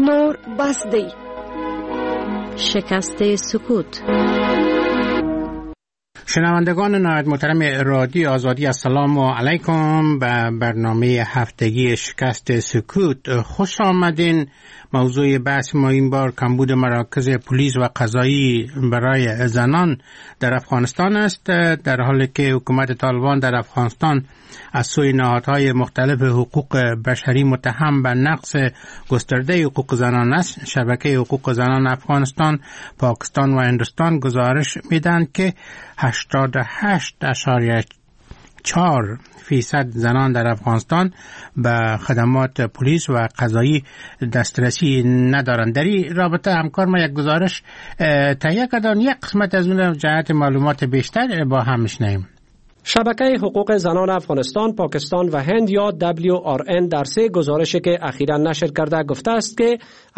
نور بس دی. شکست سکوت. شنوندگان نهایت محترم رادیو آزادی، السلام علیکم. به برنامه هفتگی شکست سکوت خوش آمدین. موضوع بحث ما این بار کمبود مراکز پلیس و قضایی برای زنان در افغانستان است، در حالی که حکومت طالبان در افغانستان از سوی نهادهای مختلف حقوق بشری متهم به نقض گسترده حقوق زنان است. شبکه حقوق زنان افغانستان، پاکستان و هندوستان گزارش میدن که 88.4% زنان در افغانستان به خدمات پلیس و قضایی دسترسی ندارند. در این رابطه همکار ما یک گزارش تهیه کردن، یک قسمت از اون جهت معلومات بیشتر با هم میشنویم. شبکه حقوق زنان افغانستان، پاکستان و هند یا WRN در سه گزارشی که اخیراً نشر کرده گفته است که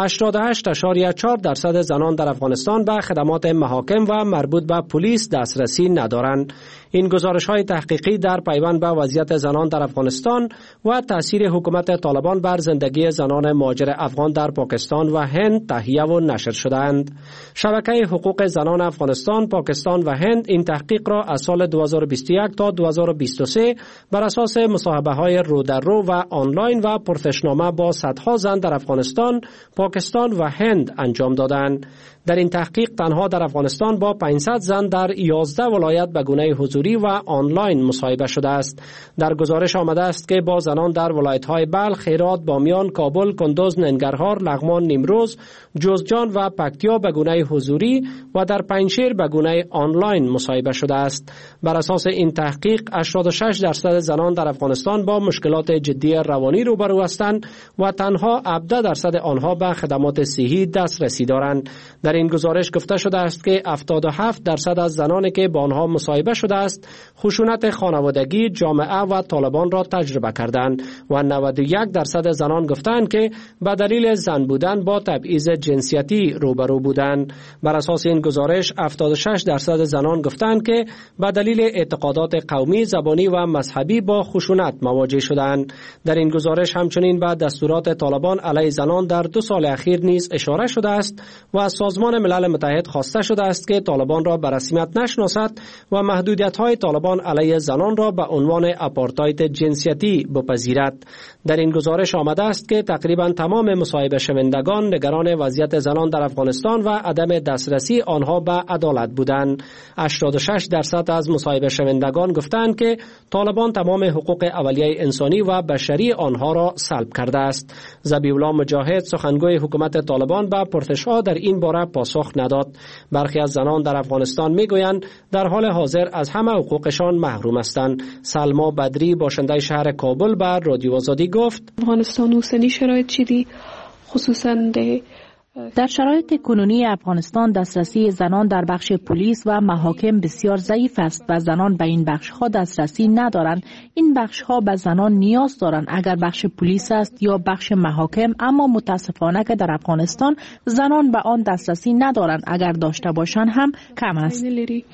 88.4% زنان در افغانستان به خدمات محاکم و مربوط به پلیس دسترسی ندارند. این گزارش‌های تحقیقی در پیوند به وضعیت زنان در افغانستان و تاثیر حکومت طالبان بر زندگی زنان مهاجر افغان در پاکستان و هند تهیه و نشر شده‌اند. شبکه حقوق زنان افغانستان، پاکستان و هند این تحقیق را از سال 2021 تا 2023 بر اساس مصاحبه‌های رو در رو و آنلاین و پرسشنامه با صدها زن در افغانستان، پاکستان و هند انجام دادند. در این تحقیق تنها در افغانستان با 500 زن در 11 ولایت به گونه حضوری و آنلاین مصاحبه شده است. در گزارش آمده است که با زنان در ولایت‌های بلخ، هرات، بامیان، کابل، کندوز، ننگرهار، لغمان، نیمروز، جوزجان و پکتیا به گونه حضوری و در پنجشیر به گونه آنلاین مصاحبه شده است. بر اساس این تحقیق 86% زنان در افغانستان با مشکلات جدی روانی روبرو هستند و تنها 17% آنها به خدمات صحی دسترسی دارند. در این گزارش گفته شده است که 77% از زنانی که با آنها مصاحبه شده است خشونت خانوادگی، جامعه و طالبان را تجربه کردند و 91% زنان گفتند که به دلیل زن بودن با تبعیض جنسیتی روبرو بودند. بر اساس این گزارش 76% زنان گفتند که به دلیل اعتقادات قومی، زبانی و مذهبی با خشونت مواجه شدند. در این گزارش همچنین به دستورات طالبان علیه زنان در 2 سال اخیر نیز اشاره شده است و از سازمان ملل متحد خواسته شده است که طالبان را به رسمیت نشناسد و محدودیت‌های طالبان علیه زنان را به عنوان آپارتاید جنسیتی بپذیرد. در این گزارش آمده است که تقریبا تمام مصاحبه شوندگان نگران وضعیت زنان در افغانستان و عدم دسترسی آنها به عدالت بودند. 86% از مصاحبه شوندگان گفتند که طالبان تمام حقوق اولیه انسانی و بشری آنها را سلب کرده است. ذبیح‌الله مجاهد، سخنگوی حکومت طالبان، به پرسش‌ها در این باره پاسخ نداد. برخی از زنان در افغانستان میگویند در حال حاضر از همه حقوقشان محروم هستند. سلما بدری، باشنده شهر کابل، بر رادیو آزادی گفت: افغانستان اوسنی شرایط چیدی، خصوصاً در شرایط کنونی افغانستان دسترسی زنان در بخش پلیس و محاکم بسیار ضعیف است و زنان به این بخش‌ها دسترسی ندارند. این بخش‌ها به زنان نیاز دارند، اگر بخش پلیس است یا بخش محاکم، اما متاسفانه که در افغانستان زنان به آن دسترسی ندارند، اگر داشته باشند هم کم است.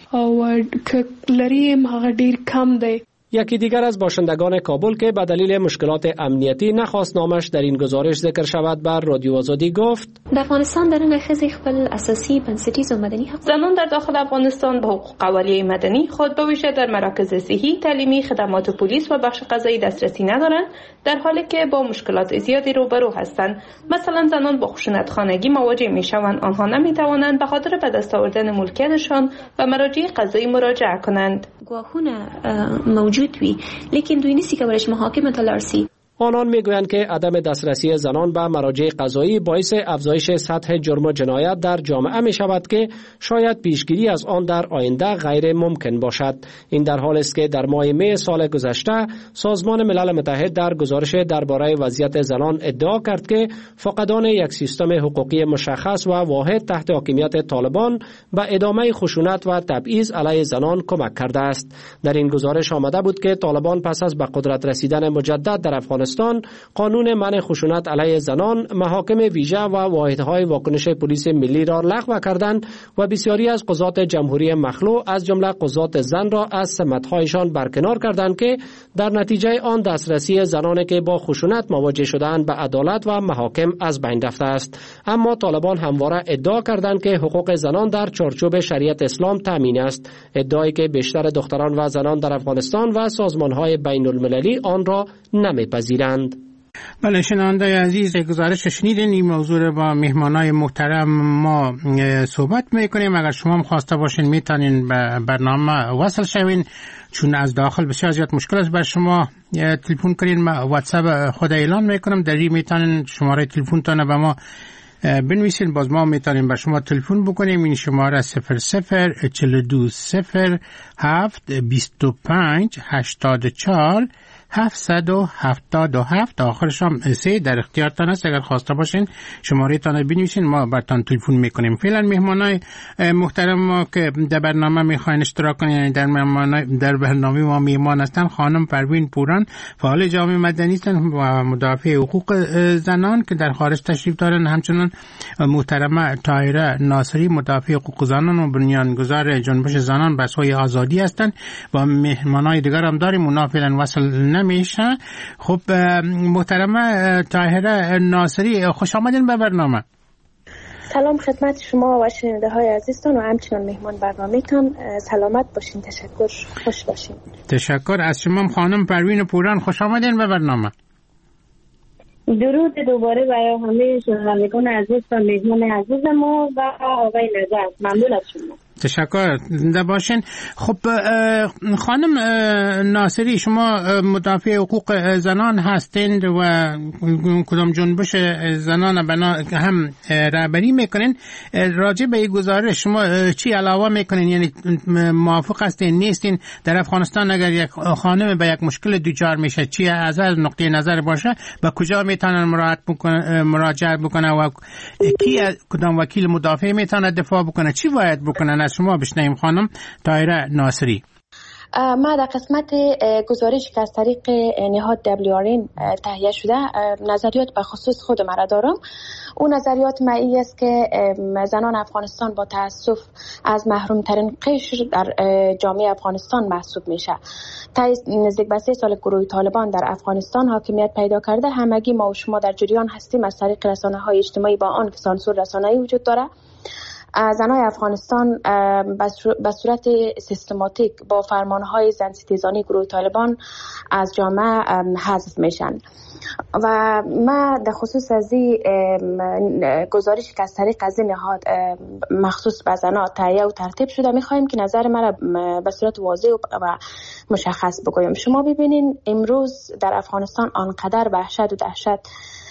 یکی دیگر از باشندگان کابل که به دلیل مشکلات امنیتی نخواست نامش در این گزارش ذکر شود بر رادیو آزادی گفت: در افغانستان درنه خزی خپل اساسی بنسټیز و مدنی حق زنان در داخل افغانستان به حقوق اولیه مدنی خود به ویژه در مراکز صحی، تعلیمی، خدمات پلیس و بخش قضایی دسترسی ندارند، در حالی که با مشکلات زیادی روبرو هستند. مثلا زنان با خشونت خانگی مواجه میشوند، آنها نمیتوانند به خاطر به دست آوردن ملکیتشان و مراجع قضایی مراجعه کنند. گواهونه موجود وی، لیکن دوی نیستی که برش محاکم تلارسی. آنان میگویند که عدم دسترسی زنان به مراجع قضایی باعث افزایش سطح جرم و جنایت در جامعه می شود که شاید پیشگیری از آن در آینده غیر ممکن باشد. این در حالی است که در ماه می سال گذشته سازمان ملل متحد در گزارش درباره وضعیت زنان ادعا کرد که فقدان یک سیستم حقوقی مشخص و واحد تحت حاکمیت طالبان به ادامه خشونت و تبعیض علیه زنان کمک کرده است. در این گزارش آمده بود که طالبان پس از به قدرت رسیدن مجدد در افغانستان افغانستان، قانون منع خشونت علیه زنان، محاکم ویژه و واحدهای واکنش پلیس ملی را لغو کردند و بسیاری از قضات جمهوری مخلوع از جمله قضات زن را از سمت‌هایشان برکنار کردند که در نتیجه آن دسترسی زنانی که با خشونت مواجه شدند به عدالت و محاکم از بین رفته است. اما طالبان همواره ادعا کردند که حقوق زنان در چارچوب شریعت اسلام تامین است، ادعایی که بیشتر دختران و زنان در افغانستان و سازمان‌های بین المللی آن را نمی‌پذیرند. بله شنوندگان عزیز، گزارش شنیدین. این موضوع را با مهمانای محترم ما صحبت میکنیم. اگر شما هم خواسته باشین میتونین به برنامه وصل شوین، چون از داخل بسیار زیاد مشکل است بر شما تلفن کنین. ما واتساپ خود اعلان میکنم، در این میتونین شماره تلفن تانه به ما بنویسین، باز ما میتونیم به شما تلفن بکنیم. این شماره 0042072584 777 آخرش هم 3 در اختیارتان است. اگر خواسته باشین شماره تان بنویسین، ما براتون تلفن میکنیم. فعلا مهمانای محترم ما که در برنامه میخواین اشتراک کنین، یعنی در برنامه ما میهمان هستن، خانم پروین پوران، فعال جامعه مدنی هستند و مدافع حقوق زنان که در خارج تشریف دارن. همچنین محترمه طاهره ناصری، مدافع حقوق زنان و بنیانگذار جنبش زنان به سوی آزادی هستند. و مهمانای دیگر هم داریم، اونا فعلا وصل نمیشه. خب محترمه طاهره ناصری، خوش آمدین به برنامه. سلام خدمت شما و شنونده های عزیزتان و همچنان مهمان برنامه‌تان. سلامت باشین، تشکر، خوش باشین. تشکر از شما خانم پروین پوران، خوش آمدین به برنامه. درود دوباره برای همه شنوندگان عزیز و مهمان عزیز ما و آقای نجات. ممنون از شما. تشکر، زنده باشین. خب خانم ناصری، شما مدافع حقوق زنان هستین و کدام جنبش زنان هم رهبری میکنین. راجع به این گزارش شما چی علاوه میکنین؟ یعنی موافق هستین نیستین؟ در افغانستان اگر یک خانم به یک مشکل دچار میشه، چی از نقطه نظر باشه، به کجا میتونن مراجعه بکنه و کی کدام وکیل مدافع میتونه دفاع بکنه؟ چی باید بکنن؟ از شما بشنویم خانم طاهره ناصری. ما در قسمت گزارشی که از طریق نهاد WRN تهیه شده نظریات به خصوص خود مرا دارم. اون نظریات معی است که زنان افغانستان با تأسف از محروم ترین قشر در جامعه افغانستان محسوب میشه. تا نزدیک به 3 سال گروه طالبان در افغانستان حاکمیت پیدا کرده، همگی ما و شما در جریان هستیم از طریق رسانه‌های اجتماعی با آن که سانسور رسانه‌ای وجود داره. زنای افغانستان به صورت سیستماتیک با فرمانهای زن ستیزانی گروه طالبان از جامعه حذف میشن و ما در خصوص از گزارشی که از طریق از نهاد مخصوص به زنها تهیه و ترتیب شده میخوایم که نظر من به صورت واضح و مشخص بگویم. شما ببینین امروز در افغانستان آنقدر وحشت و دهشت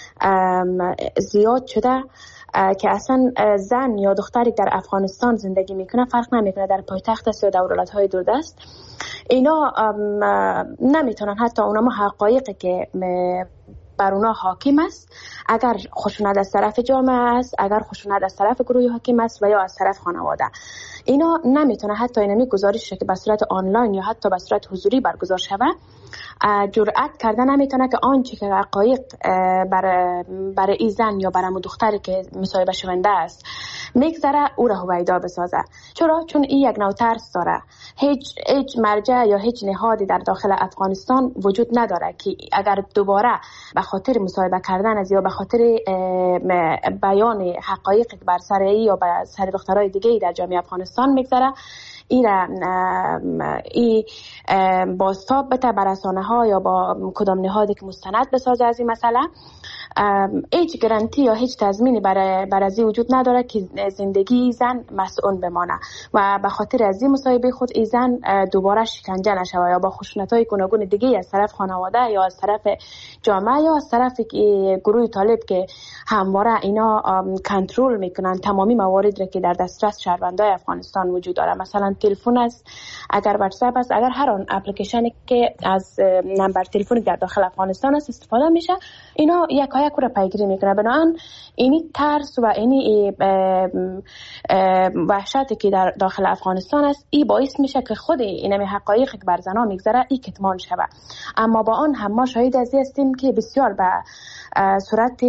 زیاد شده که اصلا زن یا دختری در افغانستان زندگی میکنه فرق نمیکنه در پایتخت است یا در ولایت‌های دوردست، اینا نمیتونن حتی اونم حقایقی که بر اونا حاکم است، اگر خشونت از طرف جامعه است، اگر خشونت از طرف گروه حاکم است و یا از طرف خانواده، اینا نمیتونه حتی اینمی گزارش که به صورت آنلاین یا حتی به صورت حضوری برگزار شوه جرأت کردن نمیتونه که آنچه که حقایق برای این زن یا برای دختری که مصاحبه شونده است میگذره او را هویدا بسازه. چرا؟ چون این یک نوع ترس داره. هیچ مرجع یا هیچ نهادی در داخل افغانستان وجود نداره که اگر دوباره به خاطر مصاحبه کردن از یا به خاطر بیان حقایقی بر سر ای یا بر سر دخترای دیگه در جامعه افغانستان میگذره ای بازتاب بده بر رسانه‌ها یا با کدام نهادی که مستند بسازه از این مسئله. هیچ گارانتی یا هیچ تضمینی برای از وجود نداره که زندگی زن مسئول بمانه و به خاطر از این مصاحبه خود این زن دوباره شکنجه نشوه یا با خشونت‌های گوناگون دیگه از طرف خانواده یا از طرف جامعه یا از طرف گروه طالب که همواره اینا کنترل میکنن تمامی مواردی که در دسترس شهروندای افغانستان وجود داره. مثلا تلفن است، اگر واتساپ است، اگر هر آن اپلیکیشنی که از نمبر تلفنی در داخل افغانستان است استفاده میشه، اینا یک یکایک را پیگیری میکنه. بنابراین اینی ترس و اینی وحشتی که در داخل افغانستان است، این باعث میشه که خود اینمی حقایقی که بر زنان میگذره این کتمان شود. اما با آن هم ما شاهد از هستیم که بسیار به صورت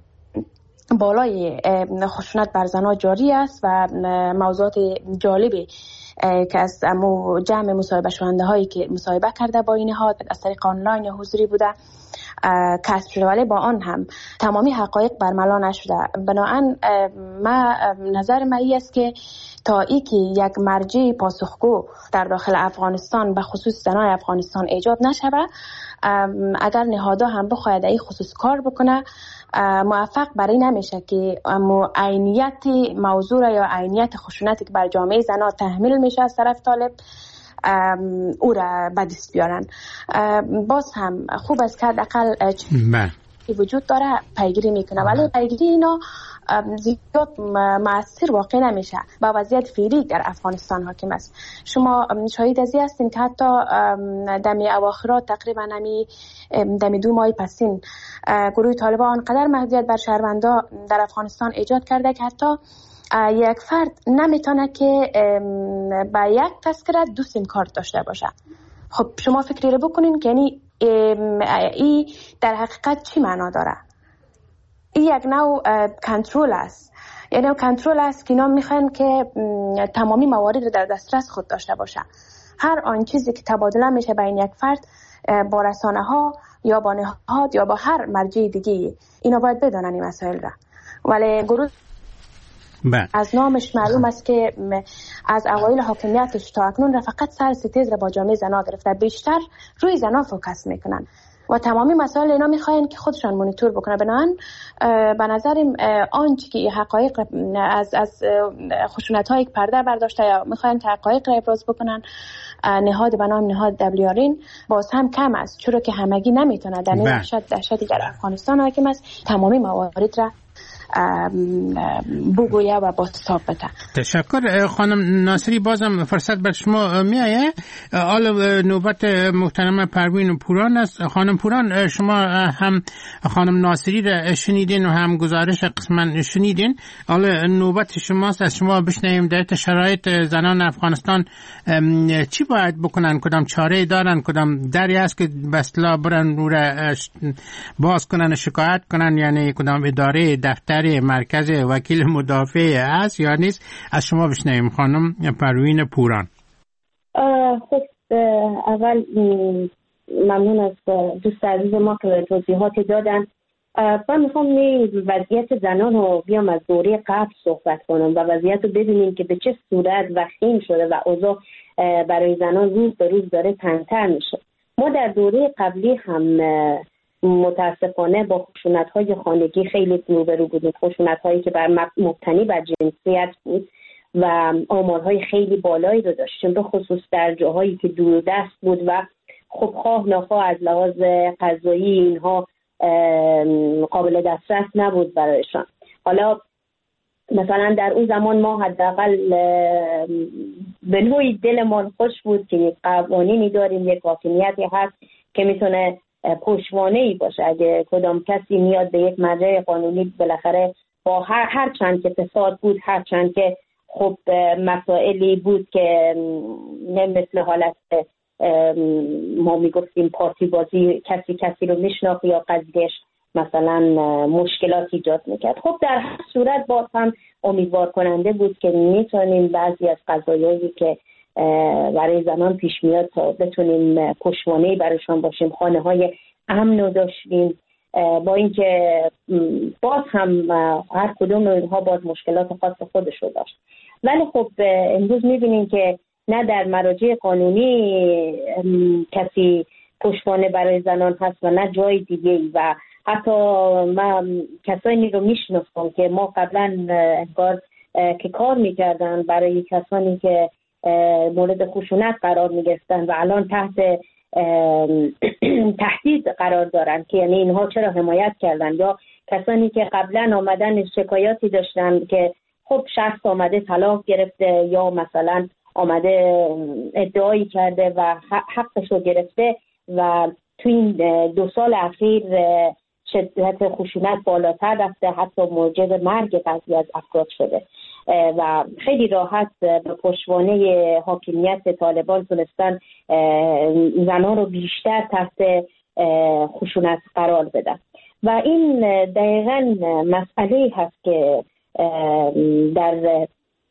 بالای خشونت بر زنان جاری است و موضوعات جالبی که از جمع مصاحبه شونده هایی که مصاحبه کرده با این نهاد از طریق آنلاین یا حضوری بوده کسب شده، ولی با آن هم تمامی حقایق برملا نشده. بنابراین نظر من است که تا ای که یک مرجع پاسخگو در داخل افغانستان به خصوص زنان افغانستان ایجاد نشود، اگر نهادها هم بخواهد این خصوص کار بکنه، موفق برای نمیشه که عینیت موضوع یا عینیت خشونتی که بر جامعه زنان تحمیل میشه از طرف طالب او را به دست بیارن. باز هم خوب است که حداقل وجود داره پیگیری میکنه، ولی پیگیری اینا زیاد مؤثر واقع نمیشه با وضعیت فعلی در افغانستان حاکم است. شما شاهد ازی هستین که حتی دمی اواخرات تقریبا دمی 2 ماه پسین گروه طالبان آنقدر محدودیت بر شهروندا در افغانستان ایجاد کرده که حتی یک فرد نمیتونه که با یک تذکره 2 سیم کارت داشته باشه. خب شما فکری رو بکنین که یعنی این در حقیقت چی معنا داره؟ این یک نوع کنترل است، یعنی کنترل است که اینا میخوان که تمامی موارد رو در دسترس خود داشته باشه. هر آن چیزی که تبادله میشه بین یک فرد با رسانه ها یا با نهاد یا با هر مرجع دیگه، اینا باید بدانن این مسائل را. ولی گروه از نامش معلوم است که از اوایل حاکمیتش تا اکنون را فقط سر ستیز را با جامعه زنا گرفته، بیشتر روی زنا فوکس میکنن و تمامی مسائل اینا میخواین که خودشان مونیتور بکنه. بنابراین به نظرم آنچه که حقایق از خشونت های پرده برداشته یا میخواین که حقایق را ابراز بکنن، نهاد به نام نهاد دبلیارین باز هم کم است، چرا که همگی نمیتونه در این دهشتی در افغانستان حاکم است تمامی موارد را بگویه و با حساب بده. تشکر خانم ناصری. بازم فرصت بر شما میایه. حالا نوبت محترم پروین پوران است. خانم پوران، شما هم خانم ناصری را شنیدین و هم گزارش قسماً شنیدین. حالا نوبت شماست، از شما بشنویم در شرایط زنان افغانستان چی باید بکنن، کدام چاره دارن، کدام دری است که به اصطلاح برن رو را باز کنن، شکایت کنن، یعنی کدام اداره، دفتر، مرکز وکیل مدافع است یا نیست؟ از شما بشنویم خانم پروین پوران. خب اول ممنون از دوست عزیز ما که توضیحات دادن. من میخوام وضعیت زنان رو بیام از دوره قبل صحبت کنم و وضعیت رو ببینیم که به چه صورت وخیم شده و اوضاع برای زنان روز به روز داره تنگ‌تر میشه. ما در دوره قبلی هم متاسفانه با خشونت‌های خانگی خیلی روبرو بودیم، خشونت‌هایی که مبتنی بر جنسیت بود و آمارهای خیلی بالایی رو داشتیم، به خصوص در جاهایی که دوردست بود و خب خواه ناخواه از لحاظ قضایی اینها قابل دسترس نبود برایشان. حالا مثلا در اون زمان ما حداقل به نوعی دلمان خوش بود که یک قوانینی داریم، یک حاکمیتی هست که میتونه پشتوانه‌ای باشه. اگه کدام کسی میاد به یک مرجع قانونی، بالاخره با هر چند که فساد بود، هر چند که خب مسائلی بود که مثل حالت ما میگفتیم پارتی بازی، کسی رو میشناخت یا قضیهش مثلا مشکلات ایجاد میکرد. خب در هر صورت باز هم امیدوار کننده بود که میتونیم بعضی از قضایایی که برای زنان پیش میاد تا بتونیم پشتوانه‌ای برایشان باشیم. خانه های امن رو داشتیم، با اینکه باز هم هر کدوم اونها باز مشکلات خاص خودش رو داشت. ولی خب امروز میبینیم که نه در مراجع قانونی کسی پشتوانه برای زنان هست و نه جای دیگه. و حتی من کسانی رو میشناسم که ما قبلا انگار که کار میکردن برای کسانی که مورد خشونت قرار میگرفتن و الان تحت تهدید قرار دارن که یعنی اینها چرا حمایت کردن، یا کسانی که قبلا آمدن شکایاتی داشتن که خب شخص آمده طلاق گرفته یا مثلا آمده ادعایی کرده و حقش رو گرفته و تو این 2 سال اخیر شدت خشونت بالاتر رفته، حتی موجب مرگ بعضی از افراد شده و خیلی راحت به پشتوانه حاکمیت طالبان تونستن زنان رو بیشتر تحت خشونت قرار بدن و این دقیقاً مسئله هست که در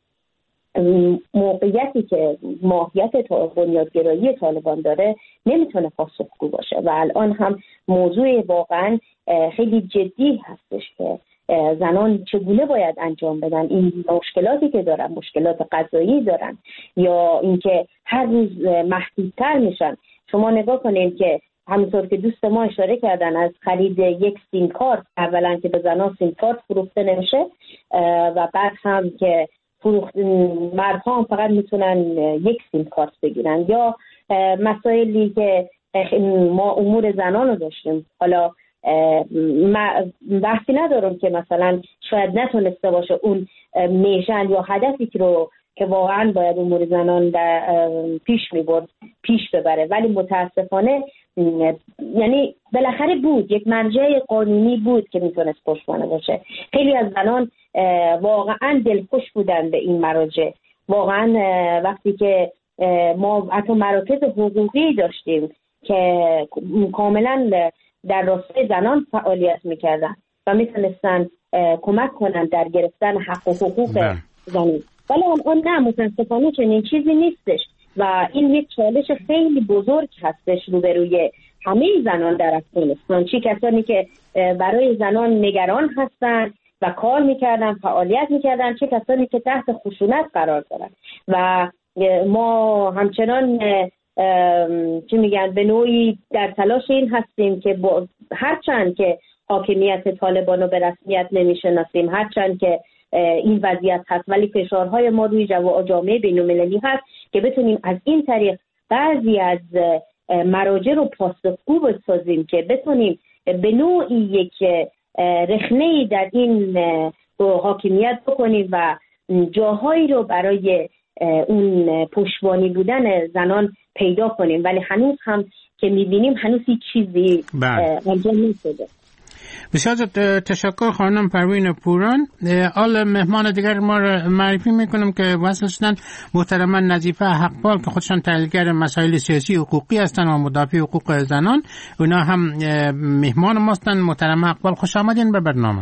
موقعیتی که ماهیت بنیادگرایی طالبان داره نمیتونه پاسخگو باشه و الان هم موضوع واقعا خیلی جدی هستش که زنان چگونه باید انجام بدن این مشکلاتی که دارن، مشکلات غذایی دارن یا اینکه هر روز محدودتر میشن. شما نگاه کنید که همونطور که دوست ما اشاره کردن از خرید یک سیم کارت، اولا که به زنان سیم کارت فروخته نمیشه و بعد هم که مردها هم فقط میتونن یک سیم کارت بگیرن یا مسائلی که ما امور زنان رو داشتیم. حالا بحثی ندارم که مثلا شاید نتونسته باشه اون میشن یا هدفی که واقعا باید امور زنان پیش ببره، ولی متاسفانه یعنی بالاخره بود یک مرجع قانونی بود که میتونست پشتوانه باشه. خیلی از زنان واقعا دلخوش بودن به این مراجع. واقعا وقتی که ما حتی مراکز حقوقی داشتیم که کاملا در راستای زنان فعالیت میکردن و میتونستن کمک کنن در گرفتن حق و حقوق زنان، ولی الان نه، متاسفانه چنین چیزی نیستش و این یک چالش خیلی بزرگ هستش روبروی همه زنان در افغانستان، چه کسانی که برای زنان نگران هستن و کار میکردن، فعالیت میکردن، چه کسانی که تحت خشونت قرار دارن. و ما همچنان چی میگن به نوعی در تلاش این هستیم که هرچند که حاکمیت طالبان رو به رسمیت نمیشناسیم، هرچند که این وضعیت هست، ولی فشارهای ما روی جامعه بین‌المللی هست که بتونیم از این طریق بعضی از مراجع رو پاسخگو بسازیم که بتونیم به نوعی یک رخنه‌ای در این حاکمیت بکنیم و جاهایی رو برای اون پشتوانی بودن زنان پیدا کنیم. ولی هنوز هم که می‌بینیم هنوز هیچ چیزی انجام نشده. بسیار تشکر خانم پروین پوران. آل مهمان دیگر ما را معرفی میکنم که وصل شدن محترما نظیفه حقپال که خودشان تحلیلگر مسائل سیاسی حقوقی هستند و مدافع حقوق زنان. اونا هم مهمان ما هستند. محترما حقپال خوش آمدین به برنامه.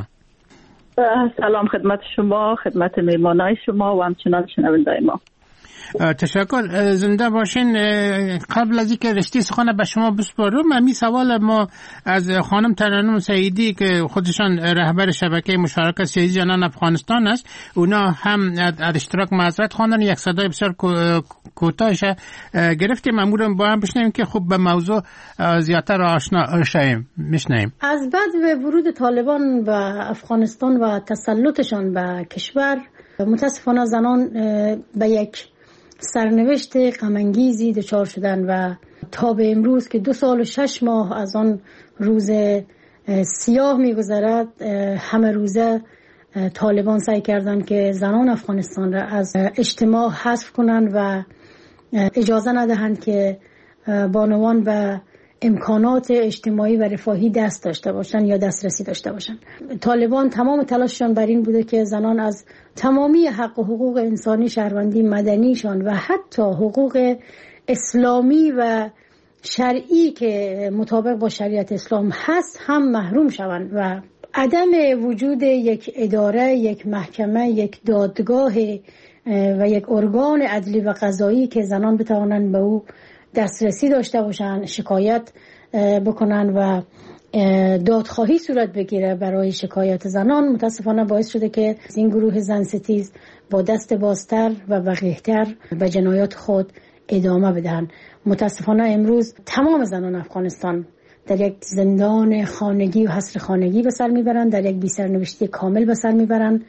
سلام خدمت شما، خدمت مهمانای شما و همچنان شنوندای ما. تشکر، زنده باشین. قبل از اینکه رشته سخن به شما بسپارم، همین سوال ما از خانم ترنم سعیدی که خودشان رهبر شبکه مشارکت سیاسی زنان افغانستان است، اونا هم از اشتراک معذرت خواندن. یک صدای بسیار کوتاهش گرفتیم، امورم با هم بشنویم که خوب به موضوع زیادتر آشنا شویم. میشنویم. از بعد به ورود طالبان به افغانستان و تسلطشان به کشور، متاسفانه زنان به یک سرنوشت غم‌انگیزی دچار شدن و تا به امروز که 2 سال و 6 ماه از آن روز سیاه می‌گذرد، همه روزه طالبان سعی کردند که زنان افغانستان را از اجتماع حذف کنند و اجازه ندهند که بانوان به امکانات اجتماعی و رفاهی دست داشته باشند یا دسترسی داشته باشند. طالبان تمام تلاششان بر این بوده که زنان از تمامی حق و حقوق انسانی، شهروندی، مدنیشان و حتی حقوق اسلامی و شرعی که مطابق با شریعت اسلام هست هم محروم شوند و عدم وجود یک اداره، یک محکمه، یک دادگاه و یک ارگان عدلی و قضایی که زنان بتوانند به او دسترسی داشته باشند، شکایت بکنن و دادخواهی صورت بگیره برای شکایت زنان، متاسفانه باعث شده که این گروه زن ستیز با دست بازتر و وقیحتر به جنایات خود ادامه بدهند. متاسفانه امروز تمام زنان افغانستان در یک زندان خانگی و حصر خانگی به سر میبرند، در یک بی‌سرنوشتی کامل به سر میبرند.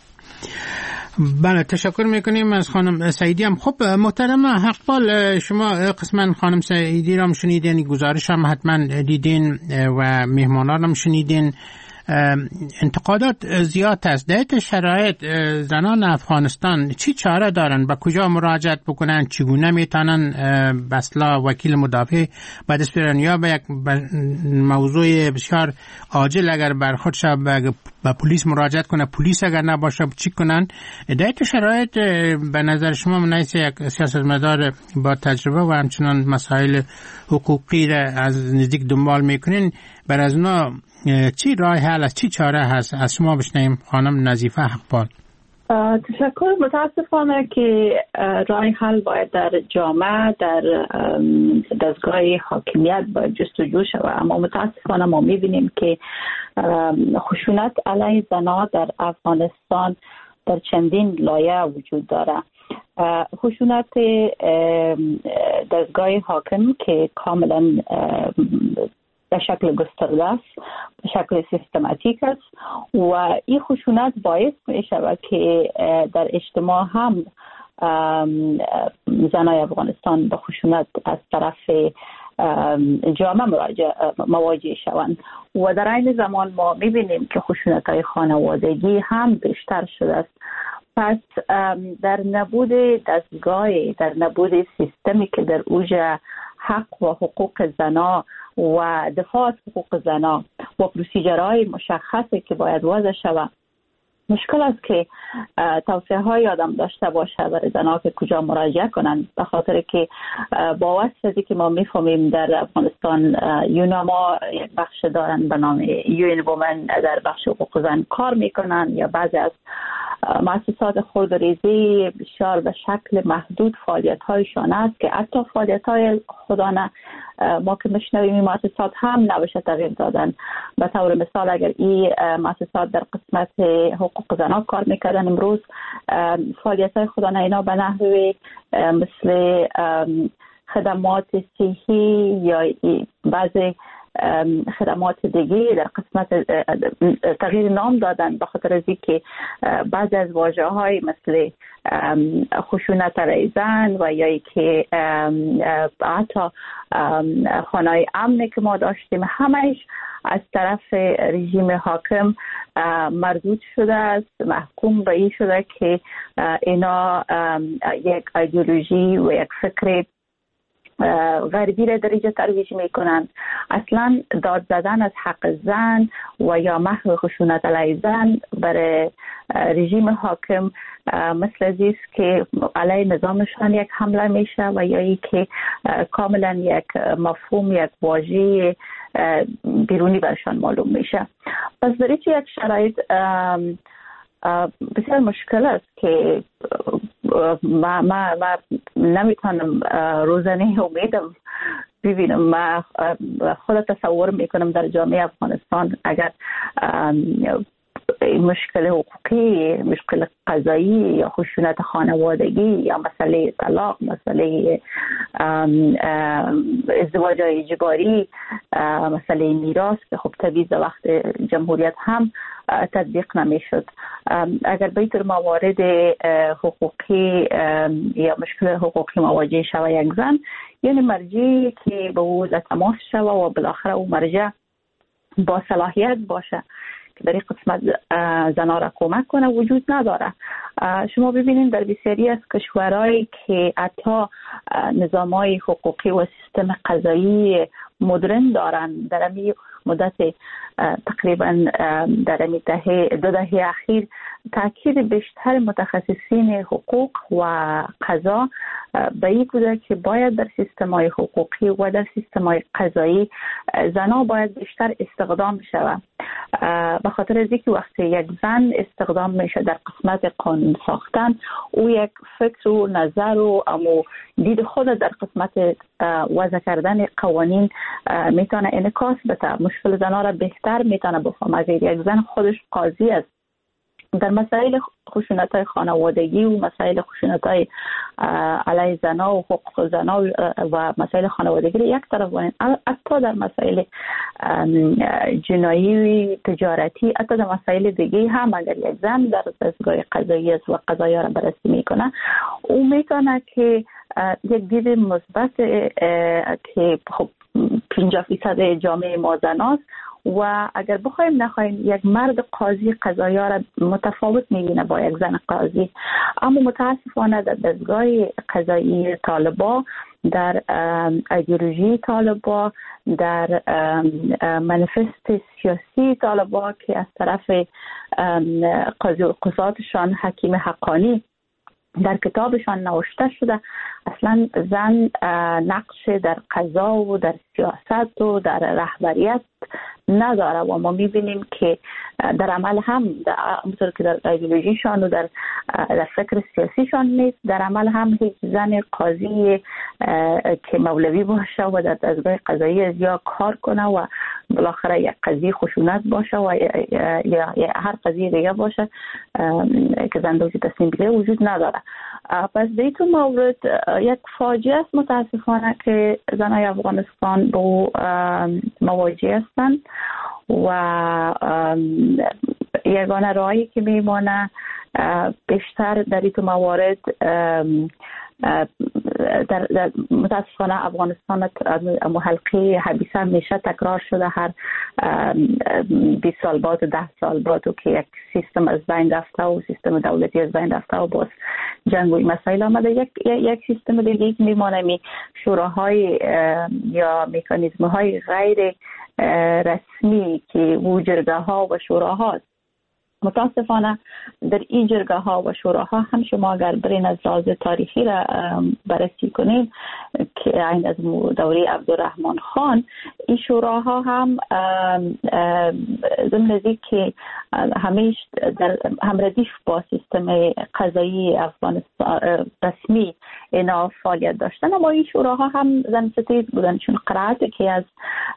بله، تشکر میکنیم از خانم سعیدی هم. خب محترم حقپال، شما قسما خانم سعیدی را هم شنیدین، گزارش هم حتما دیدین و مهمانان هم شنیدین. انتقادات زیاد است. در شرایط زنان افغانستان چی چاره دارن؟ به کجا مراجعت بکنن؟ چگونه میتونن به اصطلاح وکیل مدافع به دست بیارن یا به یک موضوع بسیار عاجل اگر برخورد شد به پلیس مراجعت کنه، پلیس اگر نباشه چی کنن؟ در شرایط به نظر شما منیس یک سیاستمدار با تجربه و همچنان مسائل حقوقی را از نزدیک دنبال میکنین، بر از اونا چی راه حل است، چی چاره هست؟ از شما بشنیم خانم نظیفه حقپال. تشکر. متاسفانه که راه حل باید در جامعه، در دستگاه حاکمیت باید جستجو شود، اما متاسفانه ما میبینیم که خشونت علیه زنان در افغانستان در چندین لایه وجود داره. خشونت دستگاه حاکم که کاملا به شکل گسترده است، به شکل سیستماتیک است و این خشونت باعث می شود که در اجتماع هم زنای افغانستان به خشونت از طرف جامعه مواجه شوند و در این زمان ما میبینیم که خشونت‌های خانوادگی هم بیشتر شده است. پس در نبود دستگاه، در نبود سیستمی که در اوج حق و حقوق زنا و دفاع از حقوق زنا و پروسیجرهای مشخصی که باید وضع شود، مشکل است که توصیه های آدم داشته باشه برای زنها که کجا مراجعه کنند، به خاطر که با واسطه که ما میفهمیم در افغانستان یوناما یک بخش دارن به نام یون وومن در بخش حقوق زن کار میکنن یا بعضی از مؤسسات خودریزی بسیار به شکل محدود فعالیت هایشان است که حتی فعالیت های خودانه ما که میشنویم این مؤسسات هم نباشه تغییر دادن. به طور مثال اگر این مؤسسات در قسمت حقوق زنان کار میکردن، امروز فعالیت های خودانه اینا به نحوی مثل خدمات صحی یا بعضی خدمات دیگه در قسمت تغییر نام دادن به خاطر از اینکه بعضی از واژه‌های مثل خشونت علیه زن و یا که حتی خانه‌های امنی که ما داشتیم همه‌اش از طرف رژیم حاکم مردود شده است، محکوم به این شده که اینا یک ایدئولوژی و یک فکر غربی را درجه ترویج میکنند. اصلا داد زدن از حق زن و یا محو خشونت علیه زن برای رژیم حاکم مثل است که علیه نظامشان یک حمله میشه و یا ای که کاملا یک مفهوم، یک واژه بیرونی برشان معلوم میشه. پس در یک شرایط بسیار مشکل است که ما نمیتونم روزانه امیدم ببینم. ما خود تصور میکنم در جامعه افغانستان اگر مشکل حقوقی، مشکل قضایی یا خشونت خانوادگی یا مسئله طلاق، مسئله ازدواج اجباری، مسئله میراث که خب طبیعی در وقت جمهوریت هم تطبیق نمیشد، اگر به طور موارد حقوقی یا مشکل حقوقی مواجه شود یک زن، یعنی مرجعی که به او تماس شود و بالاخره او مرجع با صلاحیت باشه که در این قسمت زنها را کمک کنه وجود نداره. شما ببینید در بسیاری از کشورهایی که حتی نظامهای حقوقی و سیستم قضایی مدرن دارن، در این مدت تقریبا در این دو دهه اخیر تاکید بیشتر متخصصین حقوق و قضا به این بوده که باید در سیستم‌های حقوقی و در سیستم‌های قضایی زنها باید بیشتر استخدام شود، به خاطر از اینکه وقتی یک زن استخدام میشه در قسمت قانون ساختن، او یک فکر و نظر و دید خود در قسمت وضع کردن قوانین میتونه انعکاس بده، مشکل زنها را بهتر میتونه بفهمه. اگر یک زن خودش قاضی است در مسائل خشونت‌های خانوادگی و مسائل خشونت‌های علیه زنها و حقوق زنها و مسائل خانوادگی را یک طرف بانید، حتی در مسائل جنایی و تجارتی، حتی در مسائل دیگه هم اگر یک زن در دستگاه قضایی است و قضایا را بررسی میکنه، او میتونه که یک دید مثبت که خب 50% جامعه ما زناست و اگر بخوایم نخوایم یک مرد قاضی قضایا را متفاوت میبینه با یک زن قاضی. اما متاسفانه در دستگاه قضایی طالبا، در ایدئولوژی طالبا، در منیفست سیاسی طالبا که از طرف قضاتشان حکیم حقانی در کتابشان نوشته شده، اصلا زن نقش در قضا و در سیاست و در رهبریت نداره و ما میبینیم که در عمل هم همونطور که در ایدئولوژیشان و در فکر سیاسیشان نیست، در عمل هم هیچ زن قاضی که مولوی باشه و در دستگاه قضایی از یا کار کنه و بالاخره یک قضیه خشونت باشه و یا هر قضیه دیگه باشه که زن دوجه تصمیم بگیره وجود نداره. پس در این مورد یک فاجعه است متاسفانه که زنای افغانستان با مواجه هستند و یگانه راهی که میمانه بیشتر در این موارد در متاسفانه افغانستان حلقه حبیسه میشه تکرار شده، هر 20 سال بعد و 10 سال بعد و که یک سیستم از بین رفته و سیستم دولتی از بین رفته و باز جنگ و این مسائل آمده. یک سیستم دیگه که میمانه شوراهای یا مکانیزم های غیر رسمی که و جرگه ها و شوراها. متاسفانه در این جرگه ها و شوراها هم شما اگر برین از لحاظ تاریخی را بررسی کنین که این از دوره عبدالرحمن خان، این شوراها هم ضمن ذکر که همیشه هم ردیف با سیستم قضایی افغانستان رسمی اینا فعالیت داشتن، اما این شوراها هم زن ستیز بودن، چون قرائت که از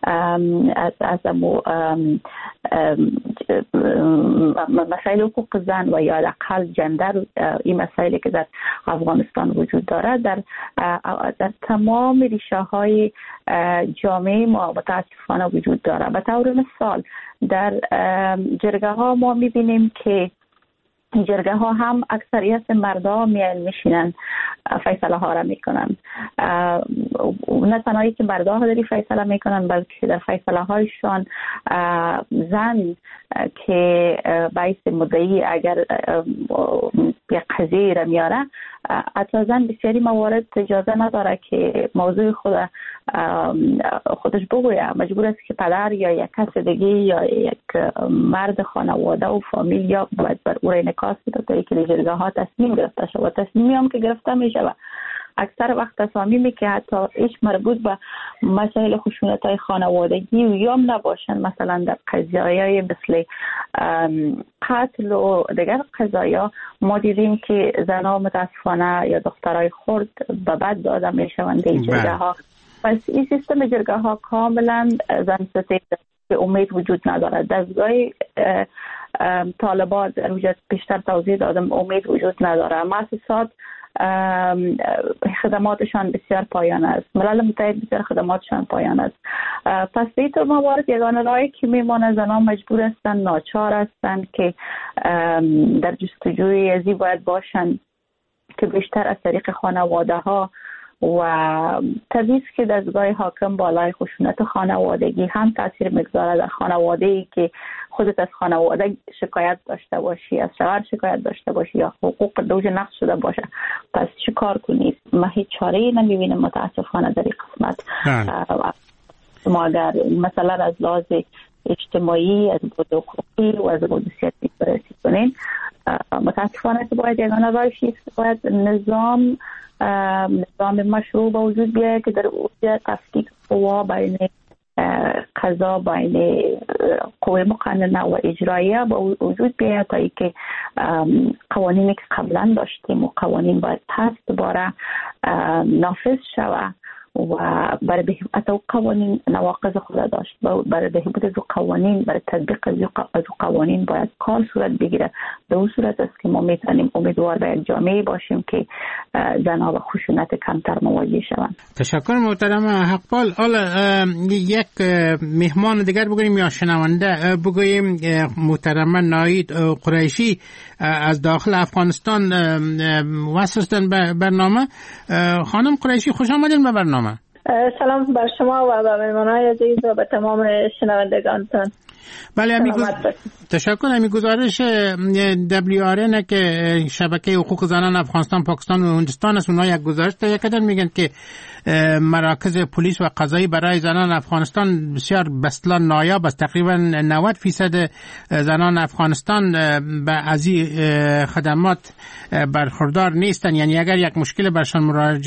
مسائل حقوق زن و یا حداقل جندر این مسائلی که در افغانستان وجود داره در تمام ریشه های جامعه ما متاسفانه وجود داره. به طور مثال در جرگه ها ما میبینیم که این جرگه ها هم اکثریت مردا میشینن فیصله ها را میکنن، نه تنهایی که مردا ها داری فیصله میکنن بلکه در فیصله هایشان زن که باعث مدعی اگر یک قضیه را میاره، حتی زن بسیاری موارد اجازه نداره که موضوع خودش بگویه، مجبور است که پدر یا یک کس دیگه یا یک مرد خانواده و فامیل یا باید بر او را انعکاس بده تا اینکه جرگه ها تصمیم گرفته شود. تصمیمی هم که گرفته میشه و اکثر وقت تصامیمی که حتی هیچ مربوط به مسائل خشونت‌های خانوادگی و یا نباشن، مثلا در قضایای مثل قتل و دیگر قضایا ما دیدیم که زنها متاسفانه یا دخترای خرد به بد داده میشوند این جرگه ها. پس این سیستم جرگه ها کاملا زن ستیز که امید وجود نداره. دستگاه طالبان در وجود بیشتر توضیح دادم امید وجود نداره. مؤسسات خدماتشان بسیار پایان است، ملل متحد بسیار خدماتشان پایان است. پس به این موارد یگانه راهی که میمانه زنان مجبور هستند، ناچار هستند که در جستجوی ازی باید باشند که بیشتر از طریق خانواده ها و طبیعی که دستگاه حاکم بالای خشونت خانوادگی هم تاثیر میگذاره در خانواده‌ای که خودت از خانواده شکایت داشته باشی، از شوهر شکایت داشته باشی یا حقوق دوج نقض شده باشه، پس چی کار کنید؟ ما هیچ چاره‌ای نمیبینیم متاسفانه در این قسمت. ما اگر مثلا از لحاظ اجتماعی، از بود حقوقی و از بود سیاسی بررسی کنیم، متاسفانه که باید یگانه راهش باید نظام مشروع به وجود بیاید که در اوج تفکیک قوا بین قضا، بین قوه مقننه و اجراییه به وجود بیاید تا اینکه قوانینی که قبلا داشتیم و قوانین باید پس دوباره نافذ شود و برای بهبود او قوانین نواقض خود داشت. برای بهبود از قوانین، برای تطبیق از قوانین باید کار صورت بگیره. به اون صورت است که ما میتونیم امیدوار به یک جامعه باشیم که زنها و خشونت کمتر مواجه شوند. تشکر محترم حقپال. حالا یک مهمان دیگر بگوییم یا شنونده بگوییم. محترم ناهید قریشی از داخل افغانستان وصل هستند به برنامه. خانم قریشی خوش آمدین به برنامه. سلام بر شما و به مهمانان عزیز و به تمام شنوندگانتان. بله تشکر. همی گزارش WRN که شبکه حقوق زنان افغانستان، پاکستان و هندوستان است، اونها یک گزارش تهیه کردن، میگن که مراکز پلیس و قضایی برای زنان افغانستان بسیار بسیار نایاب است. تقریبا 90% زنان افغانستان از این خدمات برخوردار نیستن. یعنی اگر یک مشکل برشان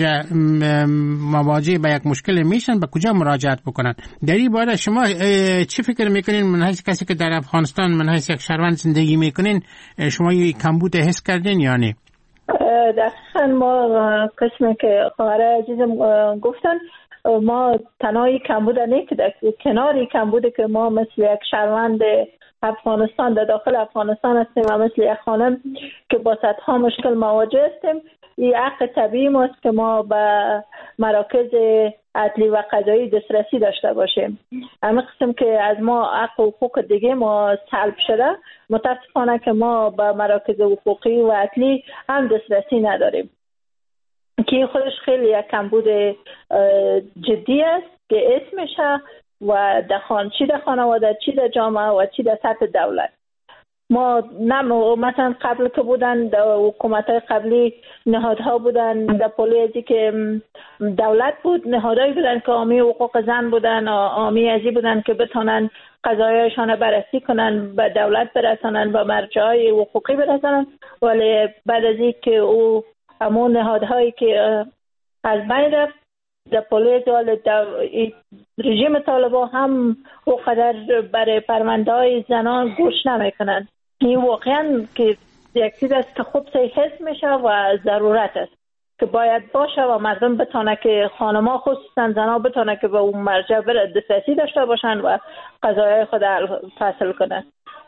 مواجه به یک مشکل میشن، به کجا مراجعت بکنن؟ در این باره شما چی فکر میکنین؟ من حیث کسی که در افغانستان، من حیث یک شهروند زندگی میکنین، شما این کمبود حس کردین یا نه؟ دقیقا ما قسمی که خواهر عزیزم گفتن، ما تنهایی کمبود نه که در کناری کمبود که ما مثل یک شهروند افغانستان در داخل افغانستان هستیم و مثل یک خانم که با صدها مشکل مواجه هستیم، این حق طبیعی ماست که ما به مراکز عدلی و قضایی دسترسی داشته باشیم. اما قسم که از ما حق و حقوق دیگه ما سلب شده، متاسفانه که ما به مراکز حقوقی و عدلی هم دسترسی نداریم، که خودش خیلی یک کمبود جدی است که اسمشه و چی در خانواده، چی در جامعه و چی در سطح دولت. ما مثلا قبل که بودن در حکومت‌های قبلی نهادها بودن، در پلیسی که دولت بود نهادهایی بودن که حامی حقوق زن بودن، حامی ازی بودن که بتونن قضایایشان بررسی کنن، به دولت برسانن، به مرجعهای حقوقی برسانن. ولی بعد از این که او همون نهادهایی که از بین رفت، در پلیس و رژیم طالبان هم اونقدر برای پرونده های زنان گوش نمیکنن. این واقعا که یک چیز است که خوب حس میشه و ضرورت است که باید باشه و مردم بتونه که خانما خصوصا زنها بتونه که به اون مرجع دسترسی داشته باشن و قضایای خود فصل کنن.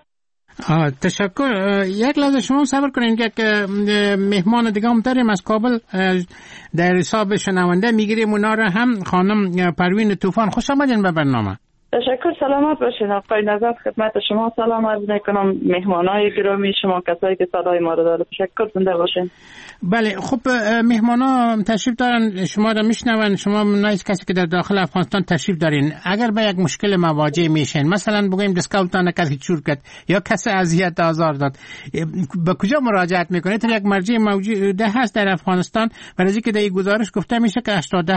تشکر. یک لحظه شما صبر کنین که مهمان دیگه هم داریم از کابل در حساب شنونده میگیریم اونا را هم. خانم پروین طوفان، خوش آمدین به برنامه. تشکر. سلامت باشین آقای نظر. خدمت شما سلام عرض میکنم، مهمانای گرامی شما، کسایی که صدای ما رو داره. تشکر. زنده باشین. بله خب مهمانا تشریف دارن، شما را میشنون. شما نایز کسی که در داخل افغانستان تشریف دارین، اگر به یک مشکل مواجه میشین، مثلا بگویم دسکاوتان کسی چور کرد یا کسی اذیت آزار داد، به کجا مراجعت میکنید؟ یک مرجع موجوده هست در افغانستان، برای که در این گزارش گفته میشه که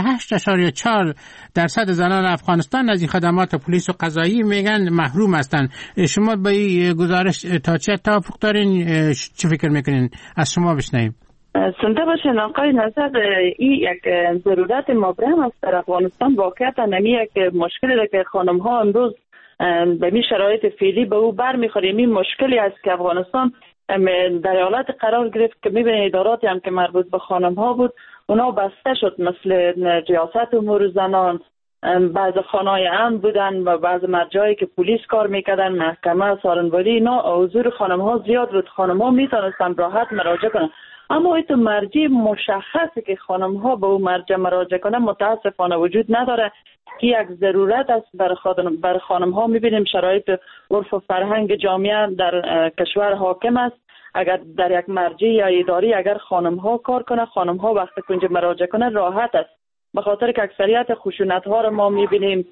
88.4% زنان افغانستان از این خدمات پلیس و قضایی میگن محروم هستن. شما به این گزارش تا چه توافق دارین؟ چه فکر میکنین؟ از شما بشنویم. زنده باشین آقای نظر. این یک ضرورت مبرم است در افغانستان. واقعا نمی یک مشکلی که خانم ها امروز به می شرایط فعلی به او برمیخوریم. این مشکلی است که افغانستان در حالت قرار گرفت که میبینید اداراتی هم که مربوط به خانم ها بود اونا بسته شد، مثل ریاست امور زنان، بعض خانه‌های امن بودن و بعض مرجعی که پلیس کار میکردن، محکمه، سارنواری، اینا حضور خانم ها زیاد بود. خانم ها میتونستن راحت مراجعه کنن، اما این مرجع مشخصی که خانم ها به اون مرجع مراجعه کنن متاسفانه وجود نداره، که یک ضرورت است بر خانم ها. میبینیم شرایط عرف و فرهنگ جامعه در کشور حاکم است. اگر در یک مرجع یا اداری اگر خانم ها کار کنه، خانم ها وقتی که اونجا مراجعه کنه راحت است، به خاطر که اکثریت خشونت ها رو ما میبینیم،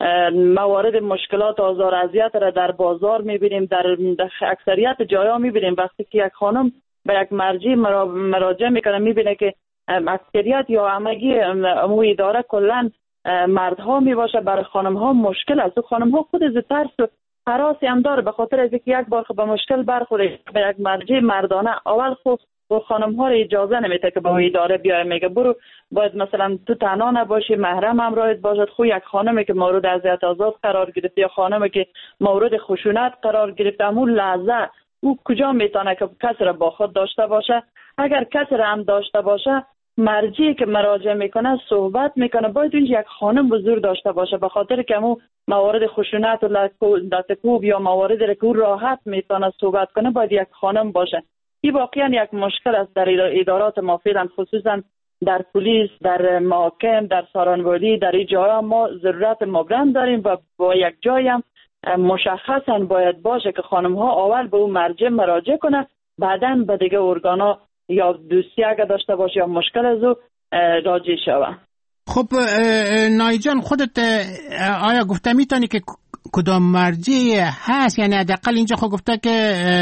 موارد مشکلات آزار اذیت را در بازار میبینیم، در اکثریت جاها میبینیم. وقتی که یک خانم به یک مرجع مراجعه میکنه میبینه که اکثریت یا همگی امو اداره کلا مردها میباشه. برای خانم ها مشکل است. خانم ها خود از ترس و هراسی هم داره، به خاطر از اینکه یک بار به مشکل برخوره به یک مرجع مردانه، اول خود و خانم ها را اجازه نمیده که به اداره بیای، میگه برو باید مثلا تو تنها نباشی، محرم هم راید باشد. خو یک خانمی که مورد اذیت آزاد قرار گرفت یا خانمی که مورد خشونت قرار گرفت، همون لحظه او کجا میتونه که کسی را با خود داشته باشه؟ اگر کسی را هم داشته باشه، مرجعی که مراجعه میکنه صحبت میکنه، باید اونجا یک خانم حضور داشته باشه، به خاطر که مو موارد خشونت و لطکوب یا موارد که راحت میتونه صحبت کنه باید یک خانم باشه. این واقعا یک مشکل است در ادارات ما فعلا، خصوصا در پلیس، در محاکم، در سارنواری، در این جاها ما ضرورت مبرم داریم و با یک جایی هم مشخصا باید باشه که خانم ها اول به اون مرجع مراجعه کنه، بعداً به دیگه ارگانا یا دوستی اگه داشته باشه یا مشکل از او راجع شوه. خب نایی جان، خودت آیا گفته میتونی که کدام مرجع هست؟ یعنی حداقل اینجا خب گفته که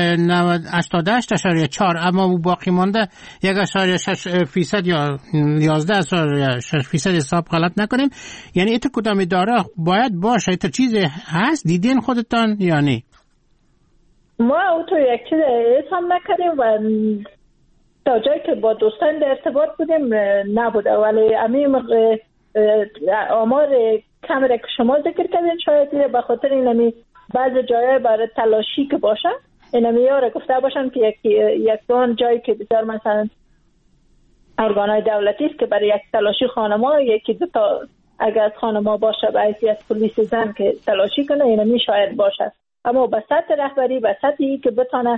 88.4 اما باقی مانده 1.6% یا 11.6% حساب غلط نکنیم. یعنی ایت کدام اداره باید باشه؟ ایت چیز هست دیدین خودتان یا نه؟ ما تو یک چیز هم نکردیم و تا جایی که با دوستان در ارتباط بودیم نبوده، ولی امیم آمار کمره که شما ذکر کردین شاید به خاطر اینمی بعض جایه برای تلاشی که باشه اینمی یاره گفته باشن که یک دون جایی که بسیار مثلا ارگانهای دولتی است که برای یک تلاشی خانما یکی دو تا اگر از خانما باشه به حیثیت پلیس زن که تلاشی کنه اینمی شاید باشه، اما به سطح رهبری به سطحی که بتانه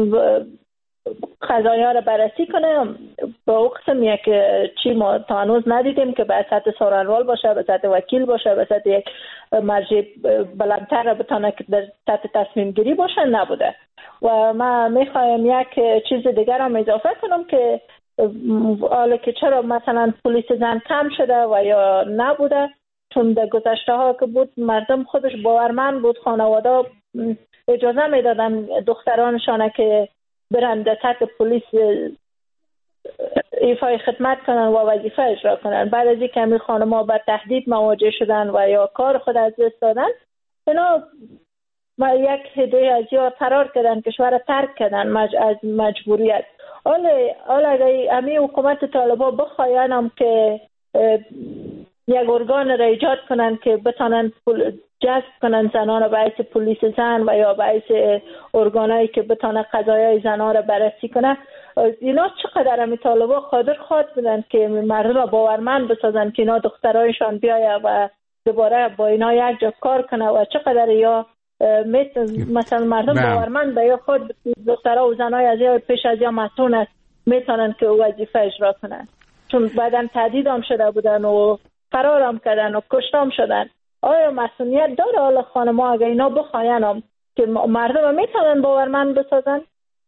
قضایا رو بررسی کنه با او قسم یک چی ما تا هنوز ندیدیم که به سطح سارنوال باشه، به سطح وکیل باشه، به سطح یک مرجع بلندتر رو بتانه که در سطح تصمیم گیری باشه نبوده. و من میخوایم یک چیز دیگر هم اضافه کنم که حالا که چرا مثلا پلیس زن کم شده و یا نبوده، چون در گذشته ها که بود مردم خودش باورمند بود، خانواده اجازه میدادن دخترانشانه که برن در سطح پلیس ایفای خدمت کنن و وظیفه اجرا کنن. بعد از اینکه همین خانم‌ها با تهدید مواجه شدن و یا کار خود از دست دادن، اینا یک هده از یا فرار کردن، کشور ترک کردن از مجبوریت. حالا اگر همین حکومت طالبان بخواین هم که یک ارگان را ایجاد کنن که بتانن جذب کنن زنان را به حیث پلیس زن و یا به حیث ارگانایی که بتانن قضایای زنان را بررسی کنن، اینا چقدر همی طالبا قادر خواهد بودن که مردم را باورمند بسازن که اینا دخترایشان بیایه و دوباره با اینا یک جا کار کنه و چقدر یا مثلا مردم باورمند به یا خود دخترها و زنای از یا پیش از یا مسئول است میتونن که وظیفه اجرا کنن، چون بعدم تهدید هم شده بودن و فرار هم کردن و کشته هم شدن. آیا مسئولیت داره حالا خانم‌ها اگه اینا بخواین هم که مردم میتونن باورمند بسازن؟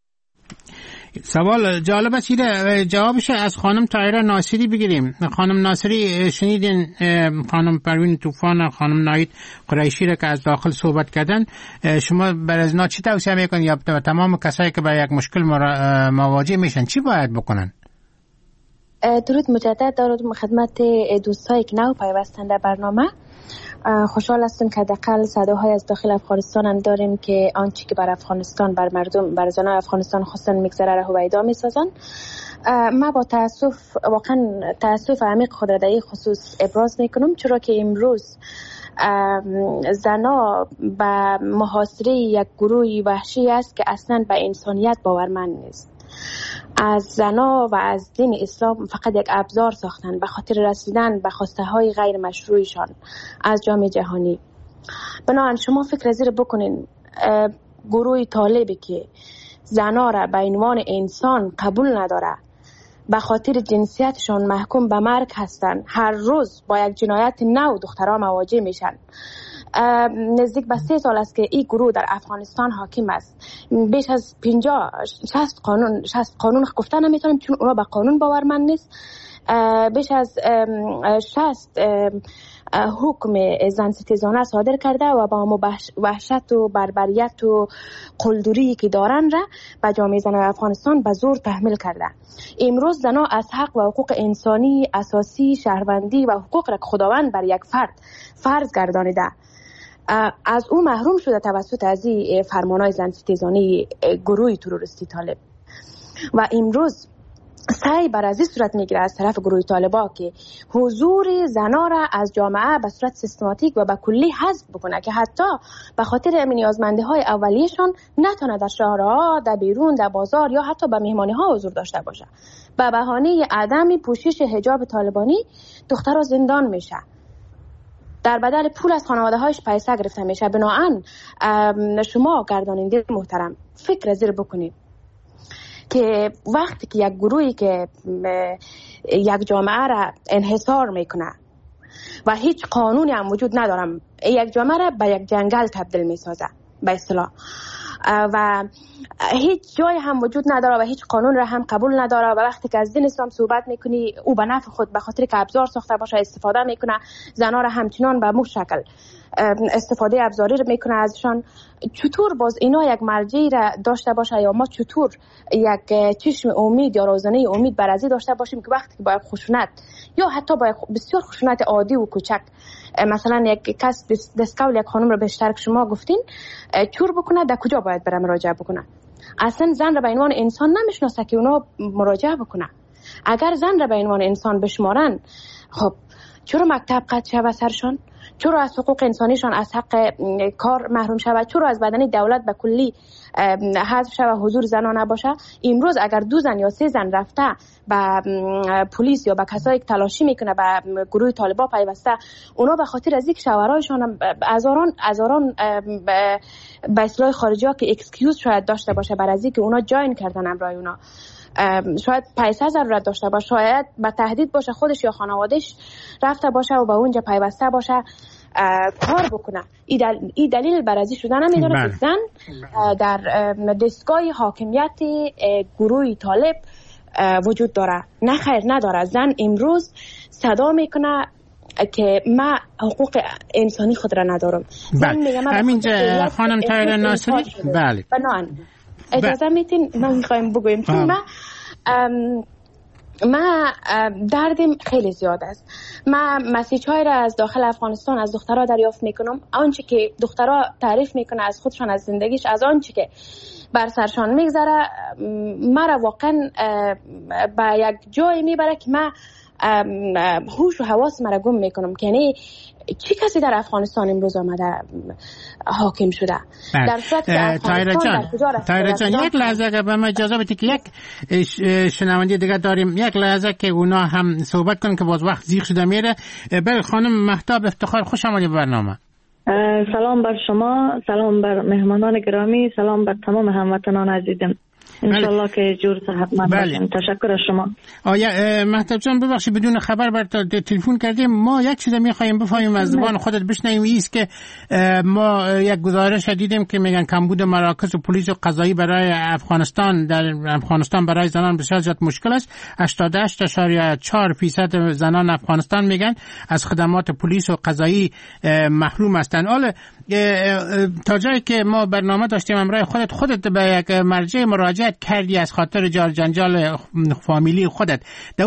سوال جالب است. جوابش از خانم طاهره ناصری بگیریم. خانم ناصری شنیدین خانم پروین طوفان، خانم ناهید قریشی را که از داخل صحبت کردن، شما بر از اینا چی توصیه میکنید یا تمام کسایی که با یک مشکل مواجه میشن چی باید بکنن؟ درود مجدد دارم خدمت دوستایی که نو پیوستن در برنامه. خوشحال هستم که حداقل صداهای از داخل افغانستان هم داریم که آنچه که بر افغانستان، بر مردم، بر زنان افغانستان خواستن میگذره را هویدا میسازن. ما با تاسف، واقعا تاسف عمیق خود را در این خصوص ابراز میکنم، چرا که امروز زنا به محاصره یک گروه وحشی است که اصلا به انسانیت باورمند نیست. از زنا و از دین اسلام فقط یک ابزار ساختن به خاطر رسیدن به خواسته های غیر مشروعشان از جامعه جهانی. بنابراین شما فکر زیر بکنین گروه طالبی که زنا را به عنوان انسان قبول نداره، به خاطر جنسیتشان محکوم به مرگ هستند، هر روز با یک جنایت نو دخترها مواجه میشن. نزدیک به 3 سال است که این گروه در افغانستان حاکم است. بیش از 60 قانون گفتن نمیتونیم چون اونا به قانون باورمند نیست. بیش از 60 حکم زن ستیزانه صادر کرده و با وحشت و بربریت و قلدری که دارن را به جامعه زنان افغانستان به زور تحمیل کرده. امروز زنان از حق و حقوق انسانی اساسی، شهروندی و حقوق را که خداوند بر یک فرد فرض گردانیده از او محروم شده توسط از این فرمانهای زن ستیزانی گروه تروریستی طالب. و امروز سعی بر از این صورت میگیره از طرف گروه طالبا که حضور زنا را از جامعه به صورت سیستماتیک و به کلی حذف بکنه که حتی به خاطر نیازمندی های اولیه‌شان نتونه در شهرها، در بیرون، در بازار یا حتی به مهمانی ها حضور داشته باشه. به بهانه عدم پوشش حجاب طالبانی دخترها زندان میشه، در بدل پول از خانواده هایش پیسه گرفته میشه. بنابراین شما گرداننده محترم فکر زیر بکنید که وقتی که یک گروهی که یک جامعه را انحصار میکنه و هیچ قانونی هم وجود ندارم، یک جامعه را به یک جنگل تبدیل میسازه به اصطلاح، و هیچ جای هم وجود نداره و هیچ قانون را هم قبول نداره و وقتی که از دین اسلام صحبت میکنی او به نفع خود به خاطر که ابزار ساخته باشه استفاده میکنه، زنها را همچنان به مو شکل استفاده ابزاری رو میکنه ازشان. چطور باز اینا یک مرجعی را داشته باشه یا ما چطور یک چشم امید یا روزنه امید بر ازی داشته باشیم که وقتی که با خشونت یا حتی با بسیار خشونت عادی و کوچک، مثلا یک کس دستکول یک خانم رو به اشتراک شما گفتین چور بکنه، در کجا باید بره مراجعه بکنه؟ اصلا زن را به عنوان انسان نمیشناسه که اونا مراجعه بکنه. اگر زن را به عنوان انسان بشمارن، خب چرا مکتب قطع شود سرشان؟ چرا از حقوق انسانیشان، از حق کار محروم شود؟ چرا از بدن دولت به کلی حذف شود، حضور زنان نباشه؟ امروز اگر 2 زن یا 3 زن رفته به پلیس یا به کسایی که تلاشی میکنه به گروه طالبان پیوسته، اونا به خاطر از اینکه شوهرایشان هزاران به اصطلاح خارجی ها که اکسکیوز شاید داشته باشه برای اینکه اونا جاین کردن امرای اونا، شاید پیسه ضرورت داشته باشه، شاید به تهدید باشه خودش یا خانوادهش رفته باشه و به اونجا پیوسته باشه کار بکنه. این دلیل برازی شدن نمیداره که زن در دستگاه حاکمیت گروه طالب وجود داره. نه خیر نداره. زن امروز صدا میکنه که ما حقوق انسانی خود را ندارم. همینجا خانم طاهره ناصری، بله اجازه میتین ما میخوایم بگویم چون ما دردم خیلی زیاد است. ما مسیج های را از داخل افغانستان از دخترها دریافت میکنم، آنچه که دخترها تعریف میکنه از خودشان، از زندگیش، از آنچه که بر سرشان میگذره، مرا واقعا به یک جایی میبره که من هوش و حواس مرا گم میکنم که یعنی چی کسی در افغانستان امروز آمده حاکم شده. در صورت که طاهره جان یک لحظه اگر به من اجازه بدید که یک شنونده دیگه داریم، یک لحظه که اونا هم صحبت کنن که باز وقت زیغ شده میره. بله خانم مهتاب افتخار، خوش آمدید به برنامه. سلام بر شما، سلام بر مهمانان گرامی، سلام بر تمام هموطنان عزیزم. انشالله که جور صحتمند باشیم. تشکر از شما. مهتاب جان ببخشید بدون خبر بر تلفن کردیم. ما یک چیز میخوایم بفهمیم از زبان خودت بشنویم، ایست که ما یک گزارش دیدیم که میگن کمبود مراکز و پلیس و قضایی برای افغانستان در افغانستان برای زنان بسیار زیاد مشکل است. 88.4% زنان افغانستان میگن از خدمات پلیس و قضایی محروم هستند. حالا تا جایی که ما برنامه داشتیم امرای خودت به یک مرجع مراجعت کردی از خاطر جار جنجال فامیلی خودت. دو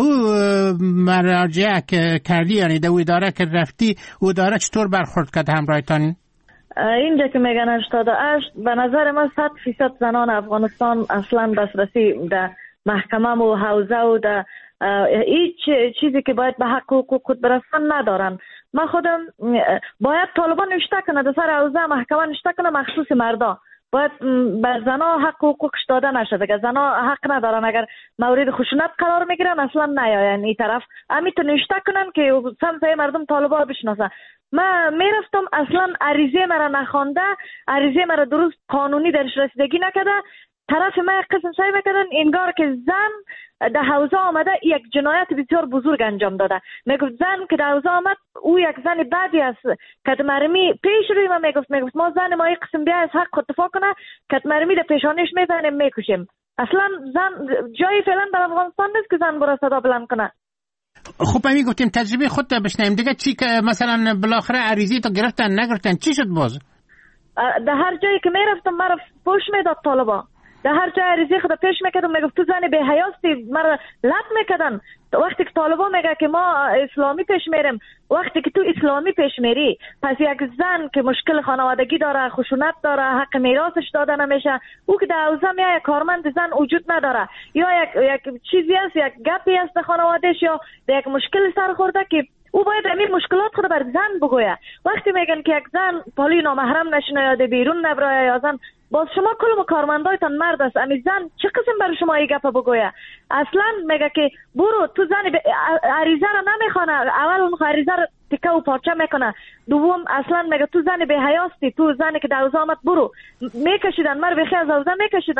مراجعه کردی، یعنی دو اداره که رفتی، او اداره چطور برخورد کرد همراهتان؟ اینجا که میگن 88 به نظر من 100% زنان افغانستان اصلا دسترسی در محکمه و حوزه و در هیچ چیزی که باید به حق و حقوق برسن ندارن. من خودم باید طالبان نشته کنه در سر حوزه محکمه نشته کنه مخصوص مردا، باید بر زنا حق و حقوقش داده نشده که زنا حق ندارن اگر مورد خشونت قرار میگیرن اصلا نیاین این طرف، امیتو نشته کنن که سمسای مردم طالبا بشناسن. من میرفتم اصلا عریضه مرا نخوانده، عریضه مرا درست قانونی درش رسیدگی نکرده، طرف من قسم سعی میکردن انگار که زن در حوزه آمده یک جنایت بسیار بزرگ انجام داده. میگفت زن که در حوزه آمد او یک زن بدی است، کت مرمی پیش روی ما میگفت ما زن ما یک قسم بیا از حق اتفاق کنه، کت مرمی در پیشانیش میزنیم میکشیم. اصلا زن جایی فعلا در افغانستان نیست که زن برای صدا بلند کنه. خب همین گفتیم تجربه خود بشنیم دیگه. چی که مثلا بالاخره عریضی تو گرفتن نگرفتن چی شد؟ باز در هر جایی که میرفتم مرا فوش میداد طالبا، در هر جای عریضی خود پیش میکردم میگفت تو زن به حیاستی، مرا لط میکردن. وقتی که طالبا میگه که ما اسلامی پیش میریم، وقتی که تو اسلامی پیش میری پس یک زن که مشکل خانوادگی داره، خشونت داره، حق میراثش داده نمیشه، او که در حوزه میای کارمند زن وجود نداره یا یک چیزی است، یک گپی است در خانوادهش یا یک مشکل سر خورده که او باید همین مشکلات خود بر زن بگویه. وقتی میگن که یک زن پالی نامحرم نشینه یا بیرون نبره یا زن، باز شما کل کارمندایتان مرد است، امی زن چه قسم برای شما این گپ بگویه؟ اصلا میگه که برو تو زن عریضه رو نمیخونه، اول اون عریضه رو تکه و پارچه میکنه، دوم اصلا میگه تو زن به حیاستی، تو زنی که در حوزه آمد برو. میکشیدن مر بخی از حوزه میکشیدن.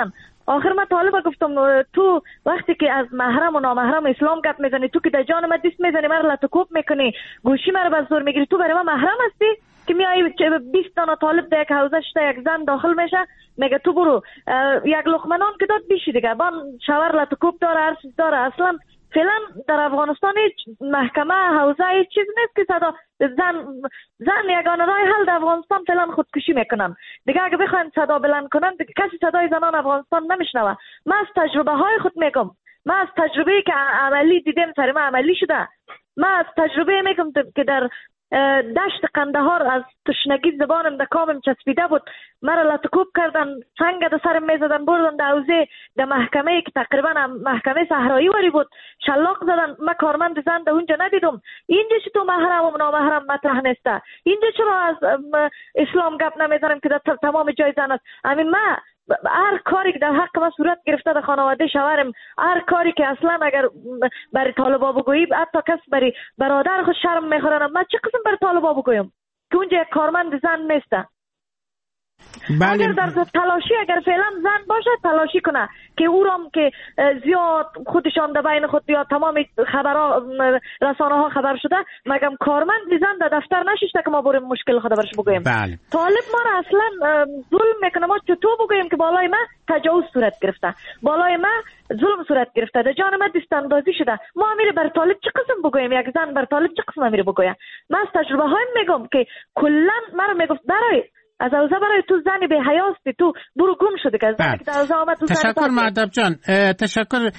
آخر من طالب گفتم تو وقتی که از محرم و نامحرم اسلام گپ میزنی، تو که در جان من دست میزنی، مرا لطکوب میکنی، گوشی مرا به زور میگیری، تو برای من محرم هستی که میای 20 تا طالب در یک حوزه شده یک زن داخل میشه میگه تو برو یک لقمه نان که داد بیشی دیگه بان شاور لطکوب داره هر چیز داره. اصلا فعلا در افغانستان هیچ محکمه حوزه هیچ چیز نیست که صدا زن یگانه راه حل در افغانستان فعلا خودکشی میکنن دیگه. اگه بخواین صدا بلند کنن کسی صدای زنان افغانستان نمیشنوه. من از تجربه های خود میگم، من از تجربه که عملی دیدم سر من عملی شده، من از تجربه میگم که در دشت قندهار از تشنگی زبانم در کامم چسبیده بود، مرا لطکوب کردن، سنگ در سرم میزدن، بردن در حوزه در محکمه که تقریبا محکمه صحرایی وری بود، شلاق زدن. من کارمند زن در اونجا ندیدم. اینجا چطور محرم و نامحرم مطرح نیسته؟ اینجا چرا از اسلام گپ نمیزنم که در تمام جای زن است؟ همین من هر کاری که در حق من صورت گرفته در خانواده شوهرم، هر کاری که اصلا اگر برای طالبا بگویی حتی کس برای برادر خود شرم میخورن، من چه قسم برای طالبا بگویم که اونجا یک کارمند زن نیسته؟ اگر در تلاشی اگر فعلا زن باشه تلاشی کنه که او رام که زیاد خودشان در بین خود یا تمام خبرها رسانه ها خبر شده، مگم کارمند زن در دفتر نشسته که ما بریم مشکل خود برش بگویم. طالب ما را اصلا ظلم میکنه. ما چطور بگویم که بالای ما تجاوز صورت گرفته، بالای ما ظلم صورت گرفته، در جان ما دستاندازی شده، ما امیر بر طالب چه قسم بگویم؟ یک زن بر طالب چه قسم امیر بگویم؟ من از تجربه هایم میگم که کلا مرا میگفت برای از اوزه برای تو زنی به حیاستی، تو برو گم شده که زنی که در اوزه آمد تو زنی. تشکر مهدب جان، تشکر.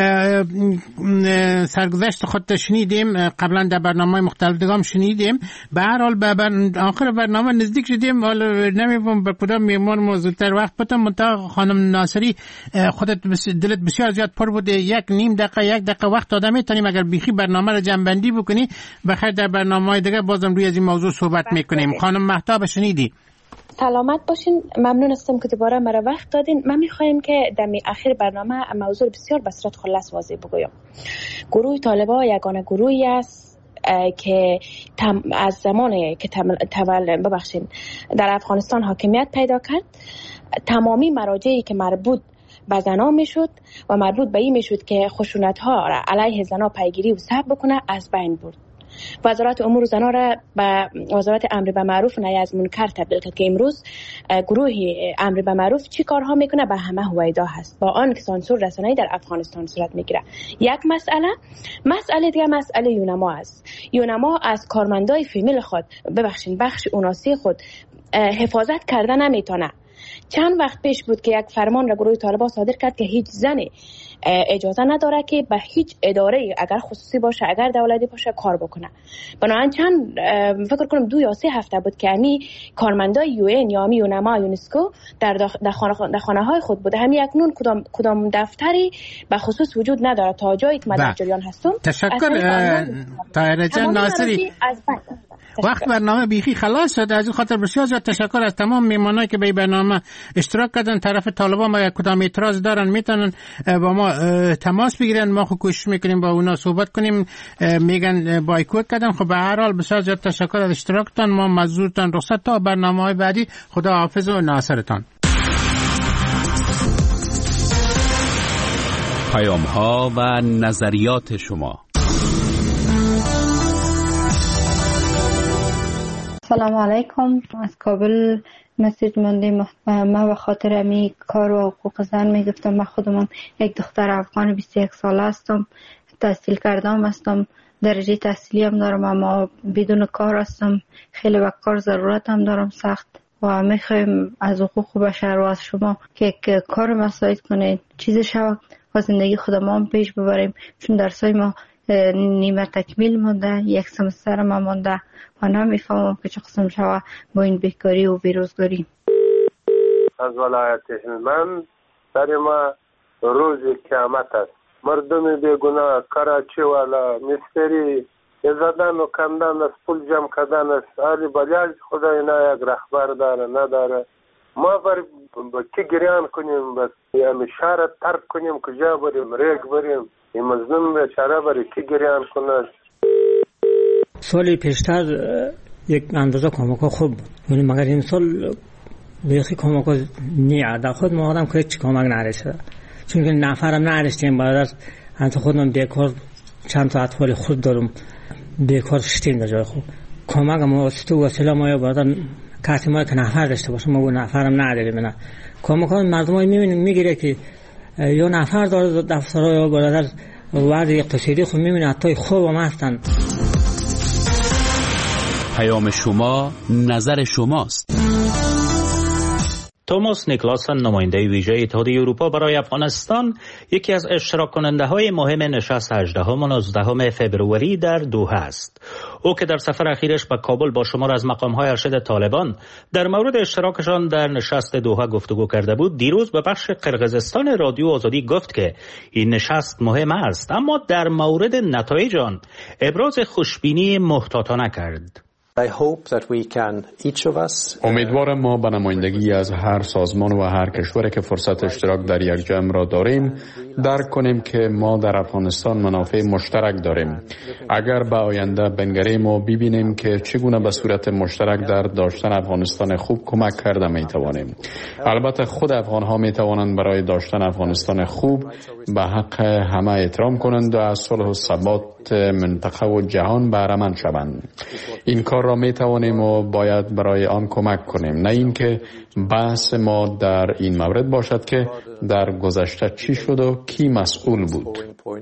سرگذشت خود شنیدیم، قبلا در برنامه مختلف دیگه شنیدیم. به هر حال به آخر برنامه نزدیک شدیم. حالا نمی‌فهم به کدام میمون موضوع‌تر وقت بدم. منتها خانم ناصری خودت دلت بسیار زیاد پر بوده، یک نیم دقیقه یک دقیقه وقت داده میتونیم اگر بیخی برنامه رو جمع‌بندی بکنی، بخیر در برنامه‌های دیگه بازم روی از این موضوع صحبت میکنیم. خانم مهتاب شنیدی؟ سلامت باشین. ممنون هستم که دوباره مرا وقت دادین. من میخوایم که در اخیر برنامه موضوع بسیار به صورت خلاص واضح بگویم. گروه طالبان یگانه گروهی است که از زمانی که در افغانستان حاکمیت پیدا کرد، تمامی مراجعی که مربوط به زنان میشد و مربوط به این میشد که خشونت ها را علیه زنان پیگیری و ثبت بکنه از بین برد. وزارت امور زنان را به وزارت امر به معروف و نهی از منکر تبدیل کرد که امروز گروه امر به معروف چی کارها میکنه به همه هویدا هست، با آن که سانسور رسانه‌ای در افغانستان صورت میگیره. یک مسئله دیگه مسئله یونما است. یونما از کارمندای فیمیل خود بخش اوناسی خود حفاظت کرده نمیتونه. چند وقت پیش بود که یک فرمان را گروه طالبان صادر کرد که هیچ زنی اجازه نداره که به هیچ اداره اگر خصوصی باشه اگر دولتی باشه کار بکنه. بنابراین چند فکر کنم 2 یا 3 هفته بود که همی کارمندای یو ان یا همی یونما یونسکو در خانه های خود بوده. همی اکنون کدام دفتری به خصوص وجود نداره تا جایی که من در جریان هستم. تشکر طاهره جان ناصری. وقت برنامه بیخی خلاص شد. از این خاطر بسیار زیاد تشکر از تمام میمانایی که به برنامه اشتراک کردن. طرف طالبان ما کدام اعتراض دارن میتونن با ما تماس بگیرن، ما خود کوشش میکنیم با اونا صحبت کنیم. میگن بایکوت کردن. خب به هر حال بسیار زیاد تشکر از اشتراکتان. ما مزورتان رخصت تا برنامه‌های بعدی. خدا حافظ و ناصرتان. پیام‌ها و نظریات شما. سلام علیکم. از کابل مسیج مانده. ما به خاطر امی کار و حقوق زن میگفتم. من خودم یک دختر افغان 21 ساله هستم، تحصیل کردم هستم، درجه تحصیلی هم دارم، اما بدون کار هستم. خیلی به کار ضرورت هم دارم سخت و میخوایم از حقوق بشر و از شما که کار مساعد کنید چیز شود و زندگی خودم هم پیش ببریم، چون درسای ما نیمه تکمیل مونده، یک سمستر ما مونده و نمیفهمم که چه قسم شوه با این بیکاری و بیروزگاری. از ولایت هلمند برای ما روز قیامت است. مردم بیگناه کراچی والا مستری زدن و کندن است، پول جمع کردن است. حالی بلیاج خدای نه یک رهبر داره نداره. ما بر کی گریان کنیم؟ بس یعنی شهر ترک کنیم، کجا بریم؟ ریگ بریم؟ این مظلوم بیچاره برای کی گریان کنه؟ سالی پیشتر یک اندازه کمک خوب بود، ولی مگر این سال بیخی کمک نیا در خود ما آدم که چی کمک نرسه چون که نفرم نرسیم باید انت خودم بیکار چند تا اطفال خود دارم بیکار شتیم در جای خوب کمک ما تو وسیله ما باید کسی ما که نفر داشته باشه ما نفرم نداریم نه کمک ها مردم های میگیره که یا نفر داره دفترها یا برادر وضع اقتصادی خود میبینه حتی خوب هم هستن. پیام شما نظر شماست. توماس نیکلاسن نماینده ویژه اتحادیه اروپا برای افغانستان یکی از اشتراک کننده های مهم نشست 18 و 19 فوریه در دوحه است. او که در سفر اخیرش به کابل با شمار از مقام های ارشد طالبان در مورد اشتراکشان در نشست دوحه گفتگو کرده بود، دیروز به بخش قرقیزستان رادیو آزادی گفت که این نشست مهم است، اما در مورد نتایج آن ابراز خوشبینی محتاطانه کرد. امیدوارم ما به نمایندگی از هر سازمان و هر کشوری که فرصت اشتراک در یک جمع را داریم درک کنیم که ما در افغانستان منافع مشترک داریم. اگر به آینده بنگریم و ببینیم که چگونه به صورت مشترک در داشتن افغانستان خوب کمک کرده می توانیم. البته خود افغان ها می توانند برای داشتن افغانستان خوب به حق همه احترام کنند و از صلح و ثبات منطقه و جهان بهره مند شوند. این کار را می توانیم و باید برای آن کمک کنیم، نه اینکه بحث ما در این مورد باشد که در گذشته چی شد و کی مسئول بود.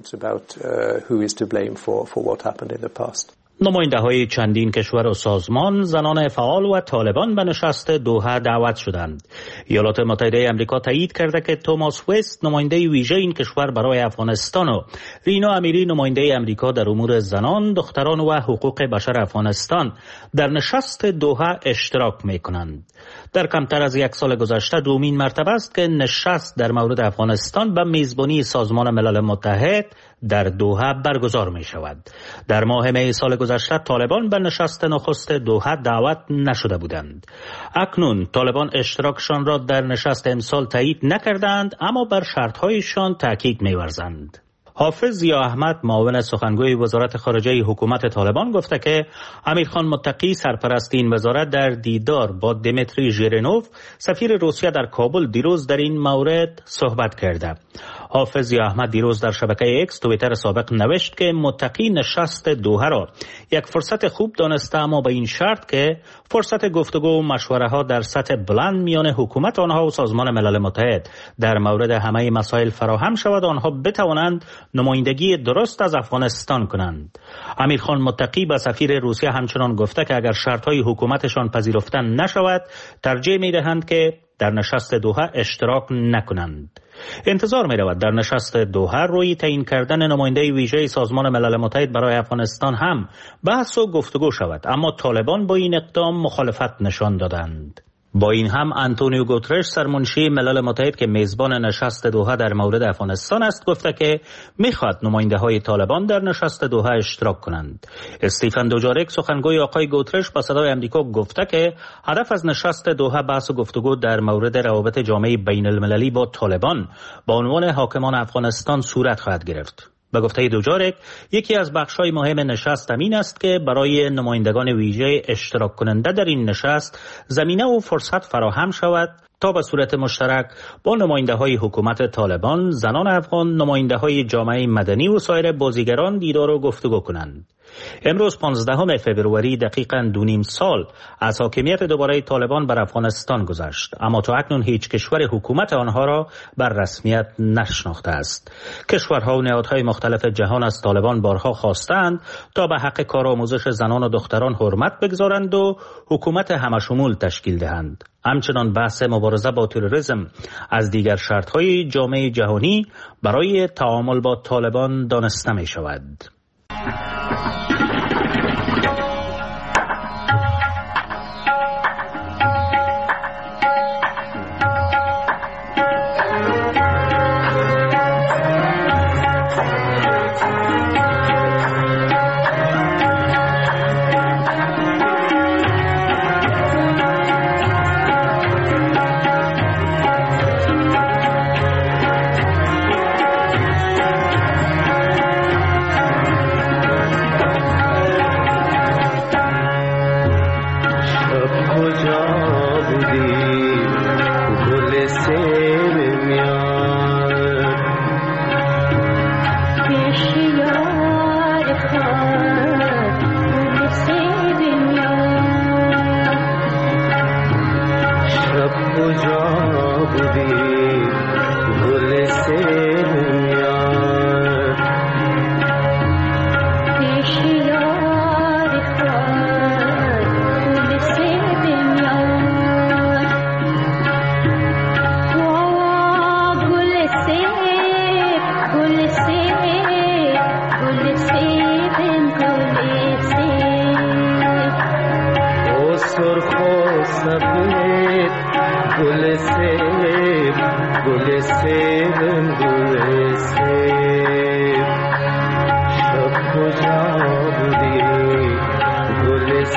نماینده های چندین کشور و سازمان، زنان فعال و طالبان به نشست دوحه دعوت شدند. ایالات متحده آمریکا تایید کرده که توماس وست، نماینده ویژه این کشور برای افغانستان، و رینا امیری، نماینده آمریکا در امور زنان، دختران و حقوق بشر افغانستان در نشست دوحه اشتراک می‌کنند. در کمتر از یک سال گذشته دومین مرتبه است که نشست در مورد افغانستان به میزبانی سازمان ملل متحد در دوحه برگزار می شود. در ماه می سال گذشته طالبان به نشست نخست دوحه دعوت نشده بودند. اکنون طالبان اشتراکشان را در نشست امسال تایید نکردند، اما بر شرطهایشان تاکید می ورزند. حافظ ضیا احمد، معاون سخنگوی وزارت خارجه حکومت طالبان، گفته که امیرخان متقی، سرپرست این وزارت، در دیدار با دیمیتری ژیرینوف، سفیر روسیه در کابل، دیروز در این مورد صحبت کرده. حافظ ضیا احمد دیروز در شبکه ایکس توییتر سابق نوشت که متقی نشست دوحه را یک فرصت خوب دانسته، اما به این شرط که فرصت گفتگو و مشوره ها در سطح بلند میان حکومت آنها و سازمان ملل متحد در مورد همه مسائل فراهم شود، آنها بتوانند نمایندگی درست از افغانستان کنند. امیرخان متقی به سفیر روسیه همچنان گفته که اگر شرطهای حکومتشان پذیرفته نشود، ترجیح می‌دهند که در نشست دوحه اشتراک نکنند. انتظار می رود در نشست دوحه روی تعیین کردن نماینده ویژه سازمان ملل متحد برای افغانستان هم بحث و گفتگو شود، اما طالبان با این اقدام مخالفت نشان دادند. با این هم آنتونیو گوترش، سرمنشی ملل متحد که میزبان نشست دوحه در مورد افغانستان است، گفته که میخواد نماینده های طالبان در نشست دوحه اشتراک کنند. استیفن دوجارک، سخنگوی آقای گوترش، با صدای آمریکا گفته که هدف از نشست دوحه بحث و گفتگو در مورد روابط جامعه بین المللی با طالبان با عنوان حاکمان افغانستان صورت خواهد گرفت. به گفته دوجارک، یکی از بخش‌های مهم نشست این است که برای نمایندگان ویژه اشتراک کننده در این نشست زمینه و فرصت فراهم شود تا به صورت مشترک با نماینده‌های حکومت طالبان، زنان افغان، نماینده‌های جامعه مدنی و سایر بازیگران دیدار و گفتگو کنند. امروز 15 فوریه دقیقاً 2.5 سال از حاکمیت دوباره طالبان بر افغانستان گذشت، اما تا اکنون هیچ کشور حکومت آنها را بر رسمیت نشناخته است. کشورها و نهادهای مختلف جهان از طالبان بارها خواستند تا به حق کارآموزش زنان و دختران حرمت بگذارند و حکومت همشمول تشکیل دهند. همچنان بحث مبارزه با تروریسم از دیگر شرط‌های جامعه جهانی برای تعامل با طالبان دانسته می شود.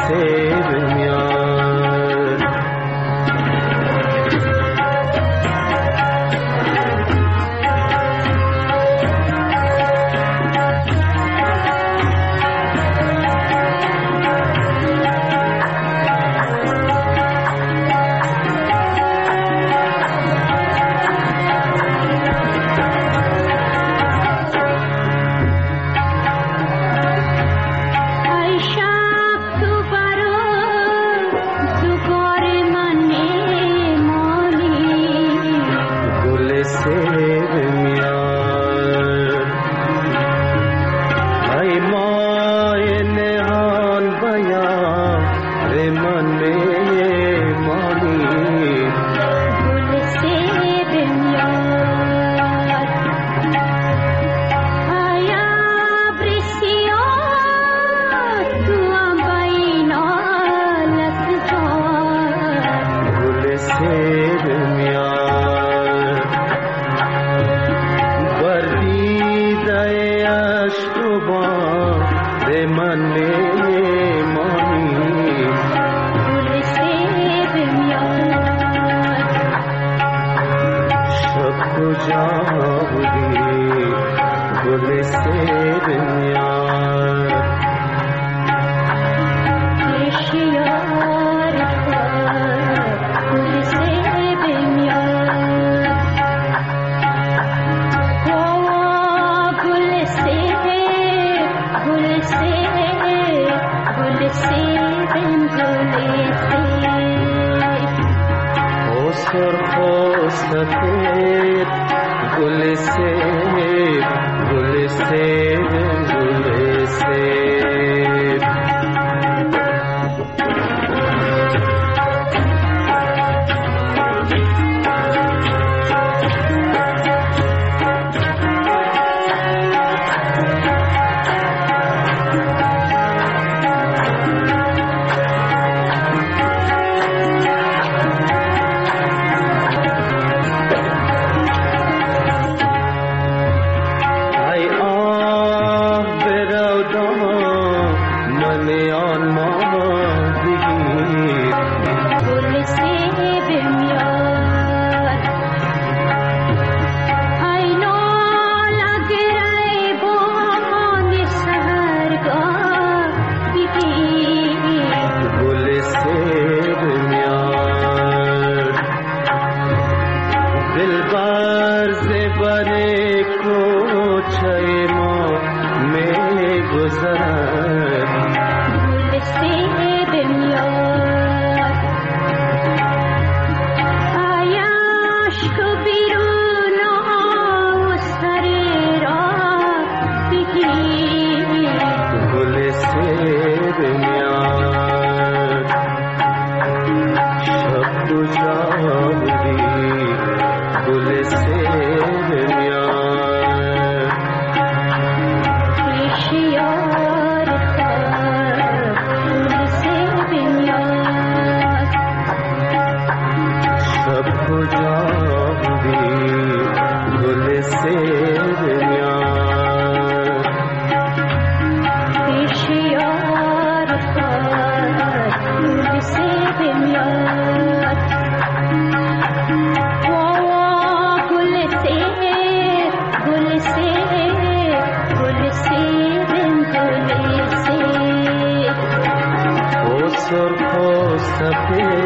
سرخ و سفید